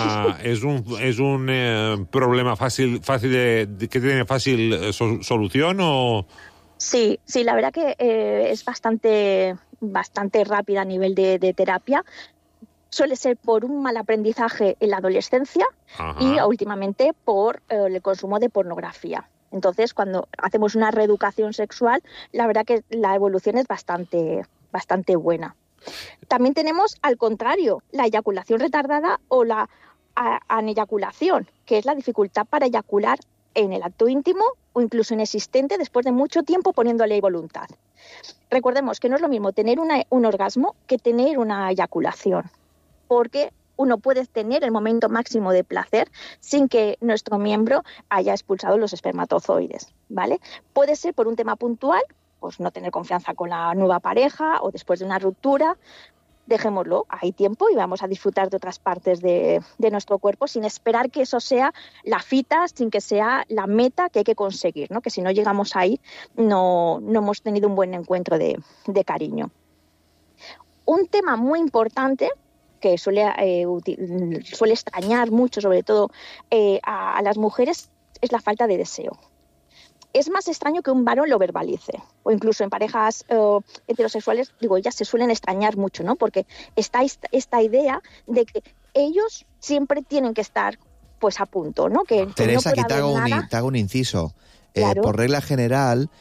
un problema fácil que tiene fácil solución o...? Sí, la verdad que es bastante rápida a nivel de terapia. Suele ser por un mal aprendizaje en la adolescencia. Ajá. Y últimamente por el consumo de pornografía. Entonces, cuando hacemos una reeducación sexual, la verdad que la evolución es bastante buena. También tenemos, al contrario, la eyaculación retardada o la aneyaculación, que es la dificultad para eyacular en el acto íntimo o incluso inexistente después de mucho tiempo poniéndole voluntad. Recordemos que no es lo mismo tener un orgasmo que tener una eyaculación, porque uno puede tener el momento máximo de placer sin que nuestro miembro haya expulsado los espermatozoides, ¿vale? Puede ser por un tema puntual, pues no tener confianza con la nueva pareja o después de una ruptura. Dejémoslo, hay tiempo y vamos a disfrutar de otras partes de nuestro cuerpo sin esperar que eso sea la fita, sin que sea la meta que hay que conseguir, ¿no? Que si no llegamos ahí no hemos tenido un buen encuentro de cariño. Un tema muy importante que suele extrañar mucho, sobre todo a las mujeres, es la falta de deseo. Es más extraño que un varón lo verbalice, o incluso en parejas heterosexuales, ellas se suelen extrañar mucho, ¿no? Porque está esta idea de que ellos siempre tienen que estar pues a punto, ¿no? Teresa, no aquí te hago un inciso. Claro. Por regla general,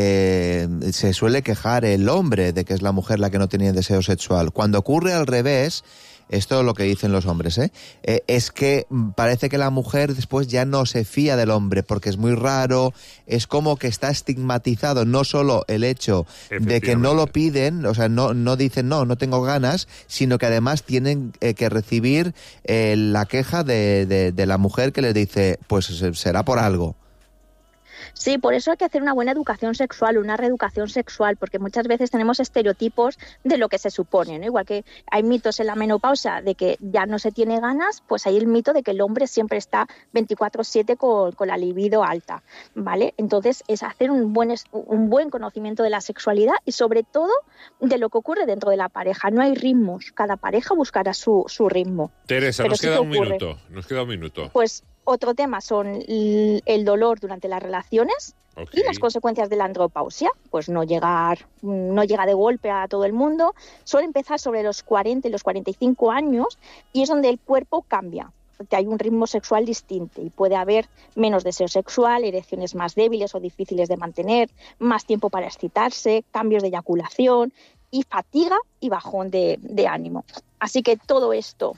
se suele quejar el hombre de que es la mujer la que no tiene deseo sexual. Cuando ocurre al revés, esto es lo que dicen los hombres, es que parece que la mujer después ya no se fía del hombre porque es muy raro, es como que está estigmatizado no solo el hecho de que no lo piden, o sea, no dicen no tengo ganas, sino que además tienen que recibir la queja de la mujer que les dice, pues será por algo. Sí, por eso hay que hacer una buena educación sexual, una reeducación sexual, porque muchas veces tenemos estereotipos de lo que se supone, ¿no? Igual que hay mitos en la menopausia de que ya no se tiene ganas, pues hay el mito de que el hombre siempre está 24/7 con la libido alta, ¿vale? Entonces es hacer un buen conocimiento de la sexualidad y sobre todo de lo que ocurre dentro de la pareja. No hay ritmos, cada pareja buscará su ritmo. Teresa, nos queda un minuto. Pues otro tema son el dolor durante las relaciones, Y las consecuencias de la andropausia, pues no llega de golpe a todo el mundo, suele empezar sobre los 40 y los 45 años y es donde el cuerpo cambia. Porque hay un ritmo sexual distinto y puede haber menos deseo sexual, erecciones más débiles o difíciles de mantener, más tiempo para excitarse, cambios de eyaculación y fatiga y bajón de ánimo. Así que todo esto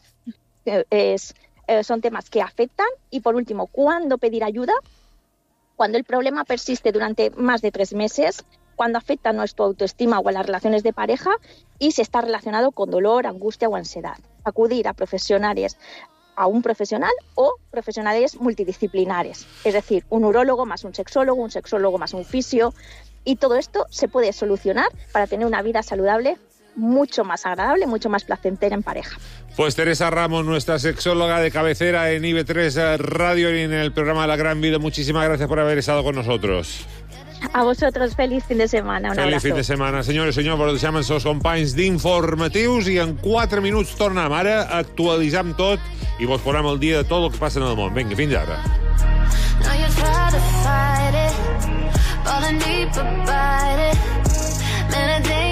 son temas que afectan. Y por último, ¿cuándo pedir ayuda? Cuando el problema persiste durante más de 3 meses, cuando afecta a nuestra autoestima o a las relaciones de pareja y si está relacionado con dolor, angustia o ansiedad. Acudir a un profesional o profesionales multidisciplinares, es decir, un urólogo más un sexólogo más un fisio, y todo esto se puede solucionar para tener una vida saludable mucho más agradable, mucho más placentera en pareja. Pues Teresa Ramos, nuestra sexóloga de cabecera en IB3 Radio y en el programa La Gran Vida, muchísimas gracias por haber estado con nosotros. A vosotros, feliç fin de setmana. Feliç fin de setmana. Senyores i senyors, deixem els seus companys d'informatius i en 4 minuts tornem. Ara actualitzam tot i vos posem al dia de tot el que passa en el món. Vinga, fins ara. Now you try to fight it, falling deeper, bite it. Man,